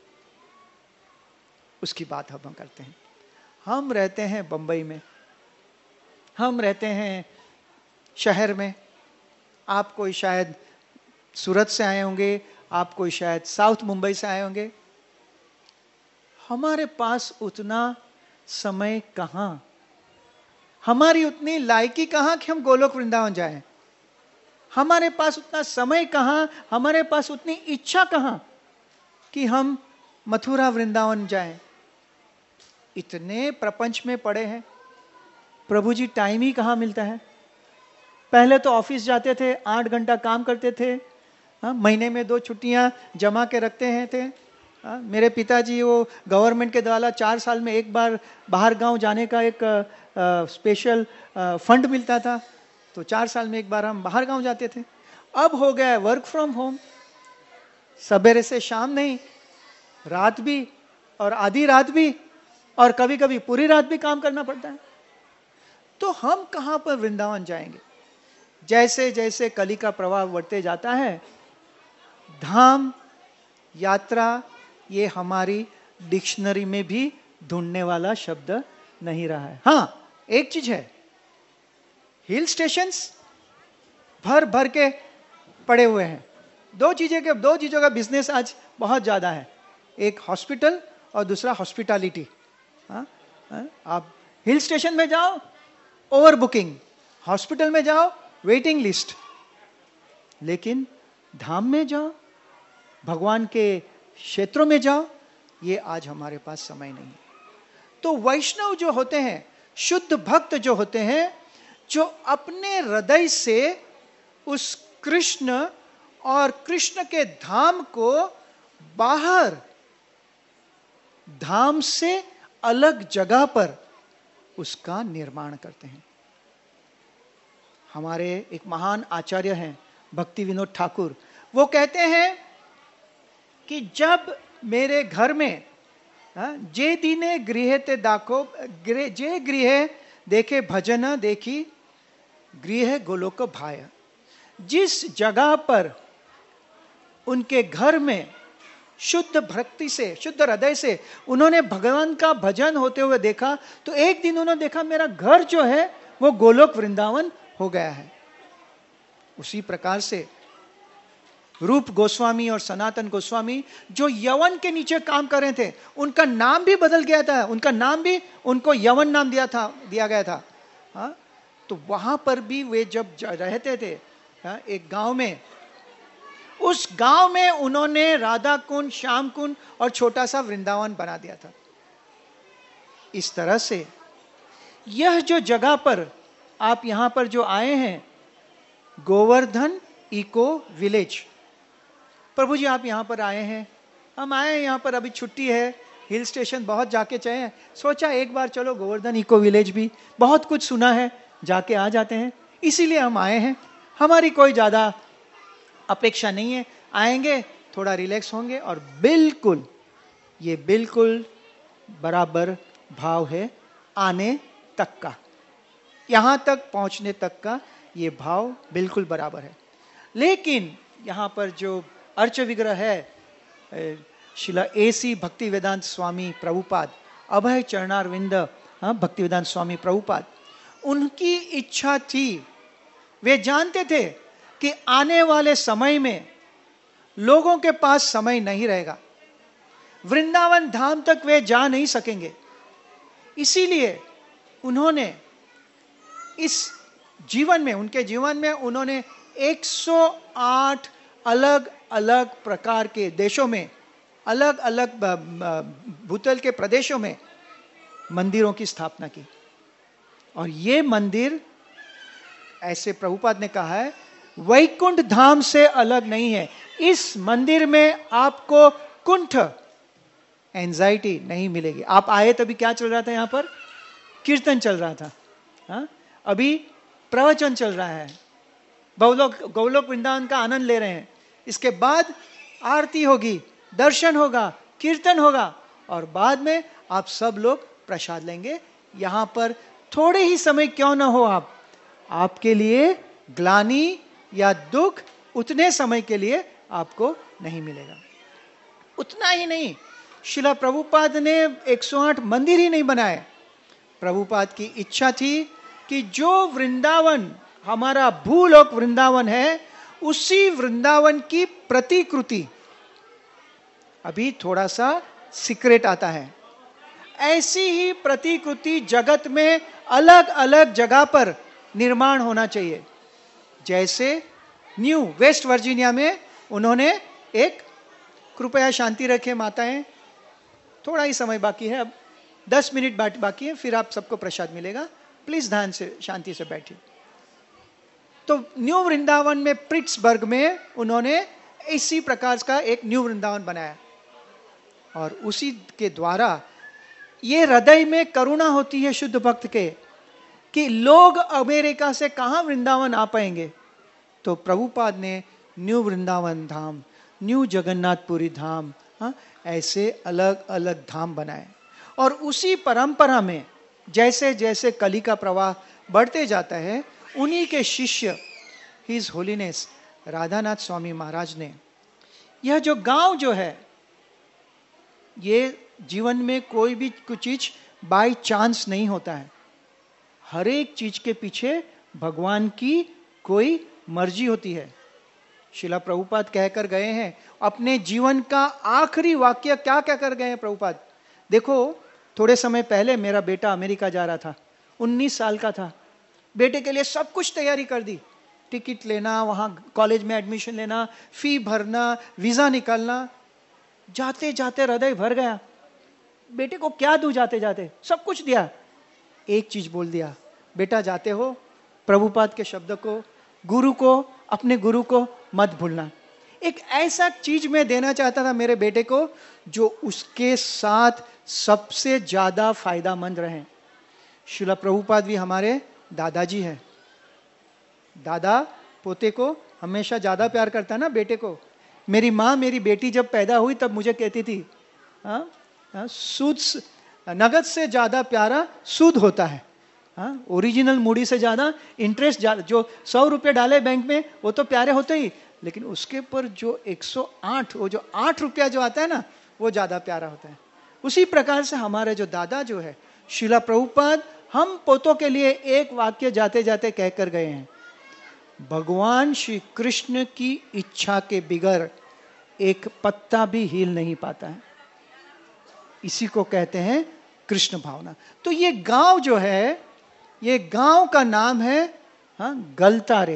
उसकी बात हम करते हैं। हम रहते हैं बंबई में, हम रहते हैं शहर में, आप कोई शायद सूरत से आए होंगे, आप कोई शायद साउथ मुंबई से आए होंगे। हमारे पास उतना समय कहां, हमारी उतनी लायकी कहां कि हम गोलोक वृंदावन जाएं। हमारे पास उतना समय कहां, हमारे पास उतनी इच्छा कहां कि हम मथुरा वृंदावन जाएं। इतने प्रपंच में पड़े हैं, प्रभु जी टाइम ही कहां मिलता है। पहले तो ऑफिस जाते थे, आठ घंटा काम करते थे, हाँ, महीने में दो छुट्टियां जमा के रखते हैं थे। हाँ, मेरे पिताजी वो गवर्नमेंट के द्वारा चार साल में एक बार बाहर गांव जाने का एक आ, स्पेशल आ, फंड मिलता था, तो चार साल में एक बार हम बाहर गांव जाते थे। अब हो गया वर्क फ्रॉम होम, सवेरे से शाम नहीं, रात भी और आधी रात भी, और कभी कभी पूरी रात भी काम करना पड़ता है। तो हम कहां पर वृंदावन जाएंगे? जैसे जैसे कली का प्रवाह बढ़ते जाता है, धाम यात्रा ये हमारी डिक्शनरी में भी ढूंढने वाला शब्द नहीं रहा है। हाँ, एक चीज है, हिल स्टेशंस भर भर के पड़े हुए हैं। दो चीजें के दो चीजों का बिजनेस आज बहुत ज्यादा है, एक हॉस्पिटल और दूसरा हॉस्पिटैलिटी। हाँ, हाँ, आप हिल स्टेशन में जाओ ओवर बुकिंग, हॉस्पिटल में जाओ वेटिंग लिस्ट, लेकिन धाम में जाओ, भगवान के क्षेत्रों में जाओ, ये आज हमारे पास समय नहीं है। तो वैष्णव जो होते हैं, शुद्ध भक्त जो होते हैं, जो अपने हृदय से उस कृष्ण और कृष्ण के धाम को बाहर, धाम से अलग जगह पर उसका निर्माण करते हैं। हमारे एक महान आचार्य हैं भक्ति विनोद ठाकुर, वो कहते हैं कि जब मेरे घर में जे दीने गृह ते दाखो, जे गृह देखे भजन देखी गृह गोलोक भाय, जिस जगह पर उनके घर में शुद्ध भक्ति से, शुद्ध हृदय से उन्होंने भगवान का भजन होते हुए देखा, तो एक दिन उन्होंने देखा मेरा घर जो है वो गोलोक वृंदावन हो गया है। उसी प्रकार से रूप गोस्वामी और सनातन गोस्वामी जो यवन के नीचे काम कर रहे थे, उनका नाम भी बदल गया था, उनका नाम भी उनको यवन नाम दिया था दिया गया था। हाँ, तो वहां पर भी वे जब रहते थे, हाँ, एक गांव में, उस गांव में उन्होंने राधा कुंड, श्याम कुंड और छोटा सा वृंदावन बना दिया था। इस तरह से यह जो जगह पर आप यहां पर जो आए हैं, गोवर्धन इको विलेज, प्रभु जी आप यहां पर आए हैं, हम आए हैं यहां पर, अभी छुट्टी है, हिल स्टेशन बहुत जाके चाहिए, सोचा एक बार चलो गोवर्धन इको विलेज भी, बहुत कुछ सुना है, जाके आ जाते हैं, इसीलिए हम आए हैं। हमारी कोई ज्यादा अपेक्षा नहीं है, आएंगे थोड़ा रिलैक्स होंगे, और बिल्कुल ये बिल्कुल बराबर भाव है आने तक का, यहां तक पहुंचने तक का ये भाव बिल्कुल बराबर है। लेकिन यहां पर जो अर्च विग्रह है, शिला एसी भक्ति वेदांत स्वामी प्रभुपाद, अभय चरणारविंद, हाँ, भक्तिवेदांत स्वामी प्रभुपाद, उनकी इच्छा थी, वे जानते थे कि आने वाले समय में लोगों के पास समय नहीं रहेगा, वृंदावन धाम तक वे जा नहीं सकेंगे। इसीलिए उन्होंने इस जीवन में, उनके जीवन में उन्होंने एक सौ आठ अलग अलग प्रकार के देशों में, अलग अलग भूतल के प्रदेशों में मंदिरों की स्थापना की। और ये मंदिर, ऐसे प्रभुपाद ने कहा है, वैकुंठ धाम से अलग नहीं है। इस मंदिर में आपको कुंठ, एंजाइटी नहीं मिलेगी। आप आए तभी क्या चल रहा था यहां पर? कीर्तन चल रहा था, हा? अभी प्रवचन चल रहा है, गौलोक गौलोक वृंदावन का आनंद ले रहे हैं। इसके बाद आरती होगी, दर्शन होगा, कीर्तन होगा, और बाद में आप सब लोग प्रसाद लेंगे। यहां पर थोड़े ही समय क्यों ना हो, आप आपके लिए ग्लानि या दुख उतने समय के लिए आपको नहीं मिलेगा। उतना ही नहीं, शिला प्रभुपाद ने एक सौ आठ मंदिर ही नहीं बनाए। प्रभुपाद की इच्छा थी कि जो वृंदावन, हमारा भूलोक वृंदावन है, उसी वृंदावन की प्रतिकृति, अभी थोड़ा सा सीक्रेट आता है, ऐसी ही प्रतिकृति जगत में अलग अलग जगह पर निर्माण होना चाहिए। जैसे न्यू वेस्ट वर्जीनिया में उन्होंने एक, कृपया शांति रखें माताएं, थोड़ा ही समय बाकी है, अब दस मिनट बाट बाकी है, फिर आप सबको प्रसाद मिलेगा। प्लीज ध्यान से, शांति से बैठिए। तो न्यू वृंदावन में, प्रिट्सबर्ग में उन्होंने इसी प्रकार का एक न्यू वृंदावन बनाया, और उसी के द्वारा ये हृदय में करुणा होती है शुद्ध भक्त के कि लोग अमेरिका से कहां वृंदावन आ पाएंगे। तो प्रभुपाद ने न्यू वृंदावन धाम, न्यू जगन्नाथपुरी धाम, हाँ, ऐसे अलग अलग धाम बनाए। और उसी परंपरा में जैसे जैसे कली का प्रवाह बढ़ते जाता है, उन्हीं के शिष्य हिज होलीनेस राधानाथ स्वामी महाराज ने, यह जो गांव जो है, ये जीवन में कोई भी कुछ चीज बाय चांस नहीं होता है। हर एक चीज के पीछे भगवान की कोई मर्जी होती है। शिला प्रभुपाद कहकर गए हैं, अपने जीवन का आखिरी वाक्य क्या क्या कर गए हैं प्रभुपाद? देखो, थोड़े समय पहले मेरा बेटा अमेरिका जा रहा था, उन्नीस साल का था। बेटे के लिए सब कुछ तैयारी कर दी, टिकट लेना, वहां कॉलेज में एडमिशन लेना, फी भरना, वीजा निकालना। जाते जाते हृदय भर गया। बेटे को क्या दूं? जाते जाते सब कुछ दिया, एक चीज बोल दिया, बेटा जाते हो प्रभुपाद के शब्द को, गुरु को, अपने गुरु को मत भूलना। एक ऐसा चीज मैं देना चाहता था मेरे बेटे को जो उसके साथ सबसे ज्यादा फायदामंद रहे। शिला प्रभुपाद भी हमारे दादाजी है। दादा पोते को हमेशा ज्यादा प्यार करता ना बेटे को। मेरी माँ, मेरी बेटी जब पैदा हुई तब मुझे कहती थी, हाँ, हाँ, सूद, नगद से ज्यादा प्यारा सूद होता है, हाँ, ओरिजिनल मूडी से ज्यादा इंटरेस्ट ज्यादा। जो सौ रुपये डाले बैंक में वो तो प्यारे होते ही, लेकिन उसके पर जो एक सौ आठ, वो जो आठ रुपया जो आता है ना, वो ज्यादा प्यारा होता है। उसी प्रकार से हमारे जो दादा जो है शिला प्रभुपाद, हम पोतों के लिए एक वाक्य जाते जाते कहकर गए हैं, भगवान श्री कृष्ण की इच्छा के बिगर एक पत्ता भी हिल नहीं पाता है। इसी को कहते हैं कृष्ण भावना। तो ये गांव जो है, ये गांव का नाम है, हाँ, गलतारे।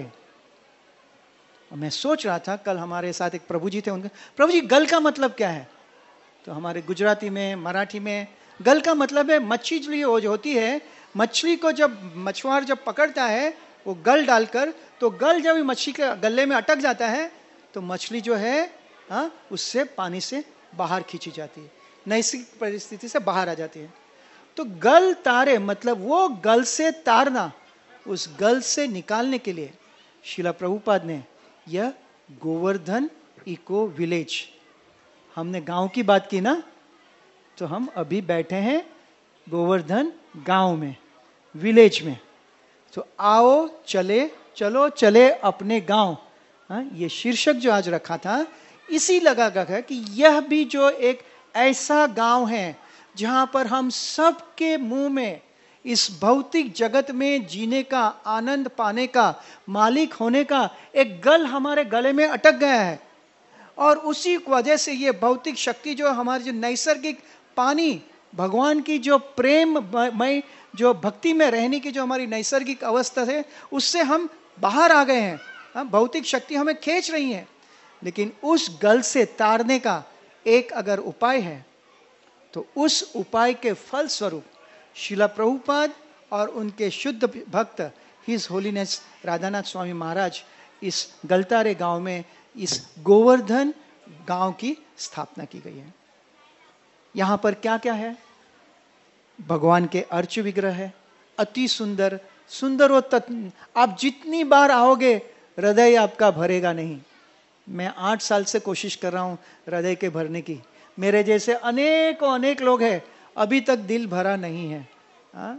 मैं सोच रहा था, कल हमारे साथ एक प्रभु जी थे, उनका, प्रभु जी गल का मतलब क्या है? तो हमारे गुजराती में, मराठी में गल का मतलब है मछली जो होती है, मछली को जब मछुआर जब पकड़ता है वो गल डालकर, तो गल जब मछली के गले में अटक जाता है तो मछली जो है, हाँ, उससे पानी से बाहर खींची जाती है, नैसर्गिक परिस्थिति से बाहर आ जाती है। तो गल तारे मतलब वो गल से तारना, उस गल से निकालने के लिए शिला प्रभुपाद ने यह गोवर्धन इको विलेज, हमने गांव की बात की ना, तो हम अभी बैठे हैं गोवर्धन गांव में, विलेज में। तो आओ चले, चलो चले अपने गांव, हाँ, ये शीर्षक जो आज रखा था इसी लगा है कि यह भी जो एक ऐसा गांव है जहां पर हम सबके मुंह में इस भौतिक जगत में जीने का, आनंद पाने का, मालिक होने का एक गल हमारे गले में अटक गया है। और उसी वजह से ये भौतिक शक्ति जो हमारी जो नैसर्गिक पानी, भगवान की जो प्रेम मय जो भक्ति में रहने की जो हमारी नैसर्गिक अवस्था है, उससे हम बाहर आ गए हैं। भौतिक शक्ति हमें खींच रही है, लेकिन उस गल से तारने का एक अगर उपाय है तो उस उपाय के फल स्वरूप श्रील प्रभुपाद और उनके शुद्ध भक्त हिज होलीनेस राधानाथ स्वामी महाराज इस गलतारे गांव में इस गोवर्धन गांव की स्थापना की गई है। यहां पर क्या क्या है? भगवान के अर्च विग्रह है, अति सुंदर सुंदर और तत्व। आप जितनी बार आओगे हृदय आपका भरेगा नहीं। मैं आठ साल से कोशिश कर रहा हूं हृदय के भरने की। मेरे जैसे अनेकों अनेक लोग हैं, अभी तक दिल भरा नहीं है। आ?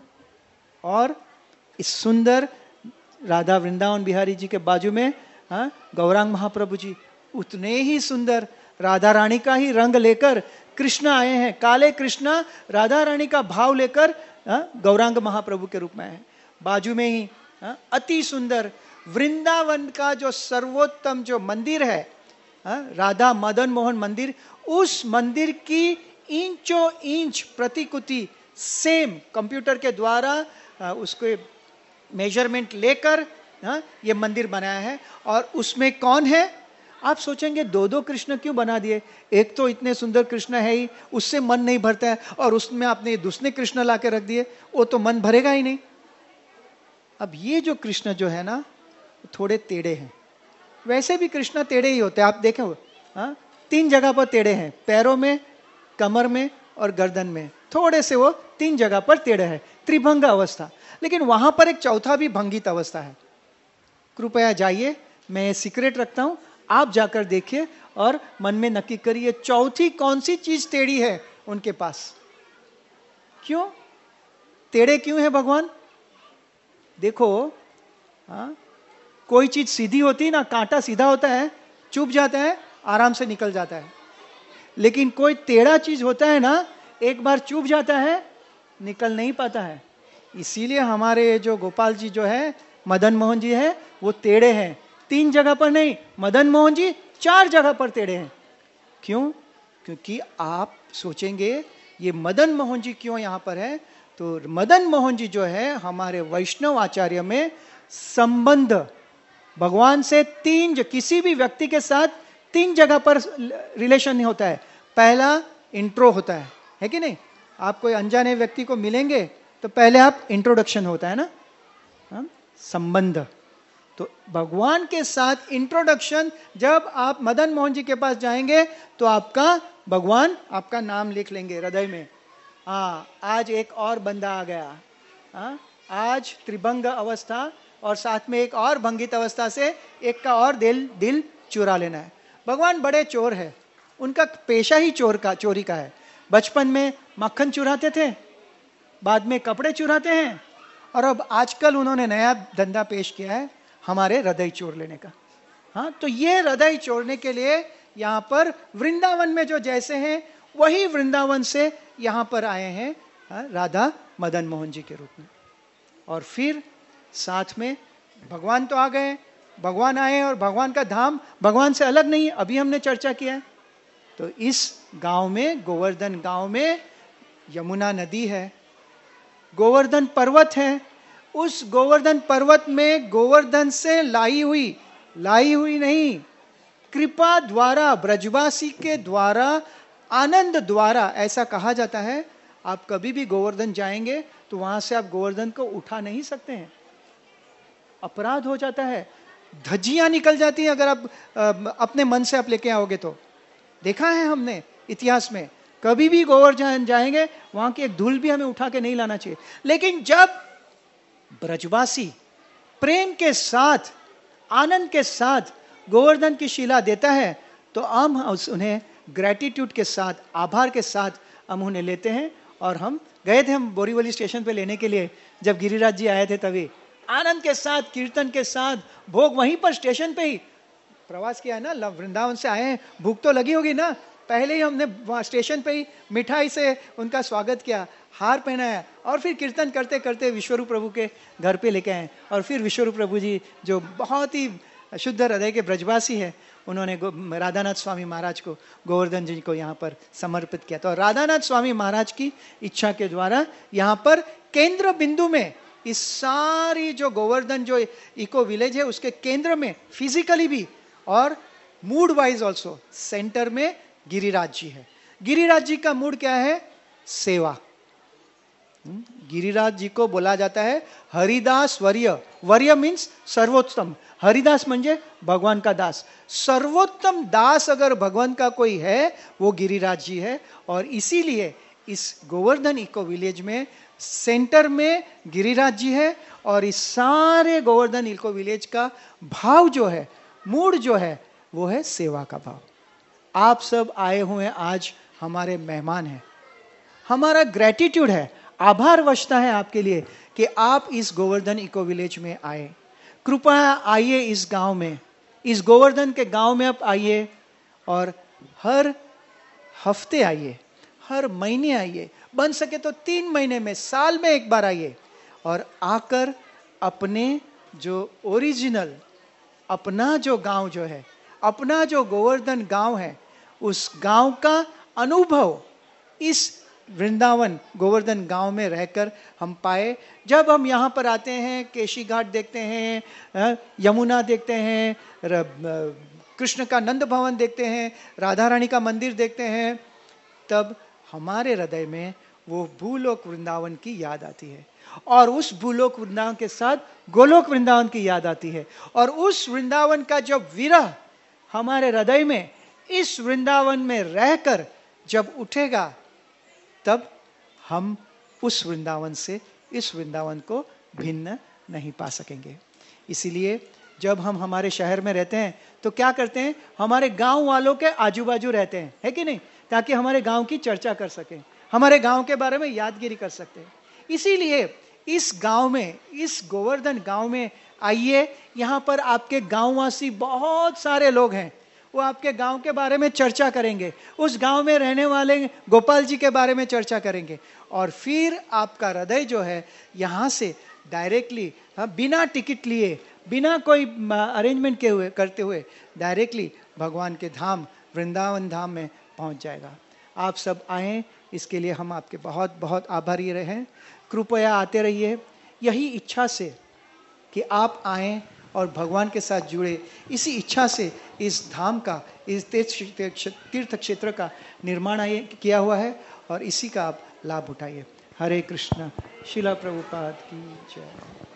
और इस सुंदर राधा वृंदावन बिहारी जी के बाजू में आ? गौरांग महाप्रभु जी उतने ही सुंदर राधा रानी का ही रंग लेकर कृष्ण आए हैं। काले कृष्ण राधा रानी का भाव लेकर गौरांग महाप्रभु के रूप में आए हैं। बाजू में ही आ? अति सुंदर वृंदावन का जो सर्वोत्तम जो मंदिर है, आ? राधा मदन मोहन मंदिर, उस मंदिर की इंचों इंच प्रतिकृति सेम कंप्यूटर के द्वारा उसको मेजरमेंट लेकर ये मंदिर बनाया है। और उसमें कौन है? आप सोचेंगे दो दो कृष्ण क्यों बना दिए? एक तो इतने सुंदर कृष्ण है ही, उससे मन नहीं भरता है, और उसमें आपने दूसरे कृष्ण ला के रख दिए, वो तो मन भरेगा ही नहीं। अब ये जो कृष्ण जो है ना, थोड़े टेढ़े हैं। वैसे भी कृष्ण टेढ़े ही होते हैं, आप देखे हो। हाँ, तीन जगह पर टेढ़े हैं, पैरों में, कमर में और गर्दन में। थोड़े से वो तीन जगह पर टेढ़े है, त्रिभंग अवस्था। लेकिन वहां पर एक चौथा भी भंगित अवस्था है। कृपया जाइए, मैं ये सीक्रेट रखता हूं, आप जाकर देखिए और मन में नक्की करिए चौथी कौन सी चीज टेढ़ी है उनके पास। क्यों टेढ़े क्यों है भगवान? देखो, हाँ, कोई चीज सीधी होती है ना, कांटा सीधा होता है, चुभ जाता है, आराम से निकल जाता है। लेकिन कोई टेढ़ा चीज होता है ना, एक बार चुभ जाता है, निकल नहीं पाता है। इसीलिए हमारे जो गोपाल जी जो है, मदन मोहन जी है, वो टेढ़े हैं। तीन जगह पर नहीं, मदन मोहन जी चार जगह पर टेढ़े हैं। क्यों? क्योंकि आप सोचेंगे ये मदन मोहन जी क्यों यहां पर है, तो मदन मोहन जी जो है हमारे वैष्णव आचार्य में संबंध भगवान से तीन, किसी भी व्यक्ति के साथ तीन जगह पर रिलेशन नहीं होता है। पहला इंट्रो होता है, है कि नहीं? आप कोई अनजाने व्यक्ति को मिलेंगे तो पहले आप इंट्रोडक्शन होता है ना, हाँ? संबंध। तो भगवान के साथ इंट्रोडक्शन, जब आप मदन मोहन जी के पास जाएंगे तो आपका भगवान आपका नाम लिख लेंगे हृदय में। हाँ, आज एक और बंदा आ गया। हाँ, आज त्रिभंग अवस्था और साथ में एक और भंगित अवस्था से एक का और दिल दिल चुरा लेना है। भगवान बड़े चोर है, उनका पेशा ही चोर का चोरी का है। बचपन में मक्खन चुराते थे, बाद में कपड़े चुराते हैं, और अब आजकल उन्होंने नया धंधा पेश किया है, हमारे हृदय चोर लेने का। हाँ, तो ये हृदय चोरने के लिए यहाँ पर वृंदावन में जो जैसे हैं वही वृंदावन से यहाँ पर आए हैं, हाँ, राधा मदन मोहन जी के रूप में। और फिर साथ में भगवान तो आ गए, भगवान आए और भगवान का धाम भगवान से अलग नहीं है, अभी हमने चर्चा किया है। तो इस गांव में, गोवर्धन गांव में यमुना नदी है, गोवर्धन पर्वत है। उस गोवर्धन पर्वत में गोवर्धन से लाई हुई लाई हुई नहीं, कृपा द्वारा, ब्रजवासी के द्वारा, आनंद द्वारा, ऐसा कहा जाता है। आप कभी भी गोवर्धन जाएंगे तो वहां से आप गोवर्धन को उठा नहीं सकते हैं, अपराध हो जाता है, धज्जियां निकल जाती हैं अगर आप अपने मन से आप लेके आओगे तो। देखा है हमने इतिहास में, कभी भी गोवर्धन जाएंगे वहां की एक धूल भी हमें उठा के नहीं लाना चाहिए। लेकिन जब ब्रजवासी प्रेम के साथ, आनंद के साथ गोवर्धन की शिला देता है तो हम उन्हें ग्रेटिट्यूड के साथ, आभार के साथ हम उन्हें लेते हैं। और हम गए थे, हम बोरीवली स्टेशन पे लेने के लिए, जब गिरिराज जी आए थे तभी आनंद के साथ, कीर्तन के साथ, भोग वहीं पर स्टेशन पे ही प्रवास किया है ना, वृंदावन से आए हैं, भूख तो लगी होगी ना, पहले ही हमने वहाँ स्टेशन पे ही मिठाई से उनका स्वागत किया, हार पहनाया, और फिर कीर्तन करते करते विश्वरूप प्रभु के घर पे लेके आए। और फिर विश्वरूप प्रभु जी जो बहुत ही शुद्ध हृदय के ब्रजवासी है, उन्होंने राधानाथ स्वामी महाराज को, गोवर्धन जी को यहाँ पर समर्पित किया। तो राधानाथ स्वामी महाराज की इच्छा के द्वारा यहाँ पर केंद्र बिंदु में इस सारी जो गोवर्धन जो इको विलेज है उसके केंद्र में फिजिकली भी और मूड वाइज ऑल्सो सेंटर में गिरिराज जी है। गिरिराज जी का मूड क्या है? सेवा। गिरिराज जी को बोला जाता है हरिदास वर्य। वर्य मीन्स सर्वोत्तम। हरिदास म्हणजे भगवान का दास। सर्वोत्तम दास अगर भगवान का कोई है वो गिरिराज जी है। और इसीलिए इस गोवर्धन इको विलेज में सेंटर में गिरिराज जी है और इस सारे गोवर्धन इको विलेज का भाव जो है, मूड जो है, वो है सेवा का भाव। आप सब आए हुए आज हमारे मेहमान हैं। हमारा ग्रेटिट्यूड है, आभार वशता है आपके लिए कि आप इस गोवर्धन इको विलेज में आए। कृपया आइए इस गांव में, इस गोवर्धन के गांव में आप आइए और हर हफ्ते आइए, हर महीने आइए, बन सके तो तीन महीने में, साल में एक बार आइए और आकर अपने जो ओरिजिनल अपना जो गांव जो है, अपना जो गोवर्धन गांव है, उस गांव का अनुभव इस वृंदावन गोवर्धन गांव में रहकर हम पाए। जब हम यहाँ पर आते हैं, केशी घाट देखते हैं, यमुना देखते हैं, कृष्ण का नंद भवन देखते हैं, राधा रानी का मंदिर देखते हैं, तब हमारे हृदय में वो भूलोक वृंदावन की याद आती है और उस भूलोक वृंदावन के साथ गोलोक वृंदावन की याद आती है। और उस वृंदावन का जब विरह हमारे हृदय में इस वृंदावन में रहकर जब उठेगा, तब हम उस वृंदावन से इस वृंदावन को भिन्न नहीं पा सकेंगे। इसीलिए जब हम हमारे शहर में रहते हैं तो क्या करते हैं, हमारे गांव वालों के आजू बाजू रहते हैं, है कि नहीं, ताकि हमारे गांव की चर्चा कर सकें, हमारे गांव के बारे में यादगिरी कर सकते हैं। इसीलिए इस गांव में, इस गोवर्धन गांव में आइए। यहाँ पर आपके गांववासी बहुत सारे लोग हैं, वो आपके गांव के बारे में चर्चा करेंगे, उस गांव में रहने वाले गोपाल जी के बारे में चर्चा करेंगे और फिर आपका हृदय जो है यहाँ से डायरेक्टली, बिना टिकट लिए, बिना कोई अरेंजमेंट के हुए करते हुए डायरेक्टली भगवान के धाम वृंदावन धाम में पहुँच जाएगा। आप सब आएँ, इसके लिए हम आपके बहुत बहुत आभारी रहे। कृपया आते रहिए, यही इच्छा से कि आप आएँ और भगवान के साथ जुड़े, इसी इच्छा से इस धाम का, इस तीर्थ क्षेत्र का निर्माण किया हुआ है और इसी का आप लाभ उठाइए। हरे कृष्ण। शिला प्रभुपाद की जय।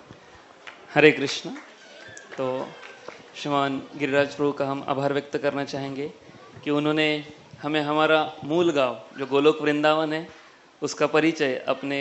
हरे कृष्ण। तो श्रीमान गिरिराज प्रभु का हम आभार व्यक्त करना चाहेंगे कि उन्होंने हमें हमारा मूल गांव जो गोलोक वृंदावन है उसका परिचय अपने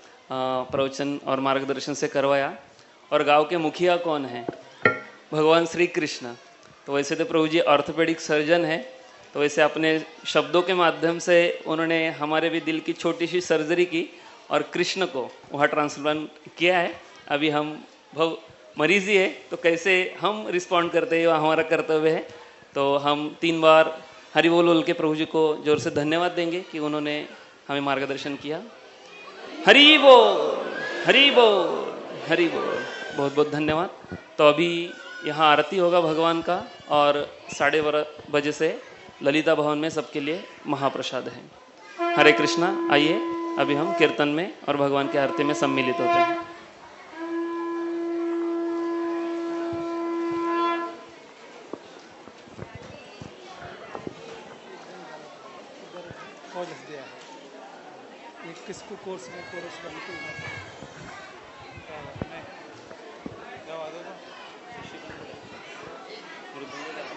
प्रवचन और मार्गदर्शन से करवाया। और गांव के मुखिया कौन है? भगवान श्री कृष्ण। तो वैसे तो प्रभु जी ऑर्थोपेडिक सर्जन है, तो वैसे अपने शब्दों के माध्यम से उन्होंने हमारे भी दिल की छोटी सी सर्जरी की और कृष्ण को वहाँ ट्रांसप्लांट किया है। अभी हम भव मरीज ही है, तो कैसे हम रिस्पॉन्ड करते हैं वह हमारा कर्तव्य है। तो हम तीन बार हरि बोल बोल के प्रभु जी को जोर से धन्यवाद देंगे कि उन्होंने हमें मार्गदर्शन किया। हरि बोल, हरि बोल, हरि बोल। बहुत बहुत धन्यवाद। तो अभी यहाँ आरती होगा भगवान का और साढ़े बारह बजे से ललिता भवन में सबके लिए महाप्रसाद है। हरे कृष्णा। आइए अभी हम कीर्तन में और भगवान की आरती में सम्मिलित होते हैं। किसको कोर्स में कोर्स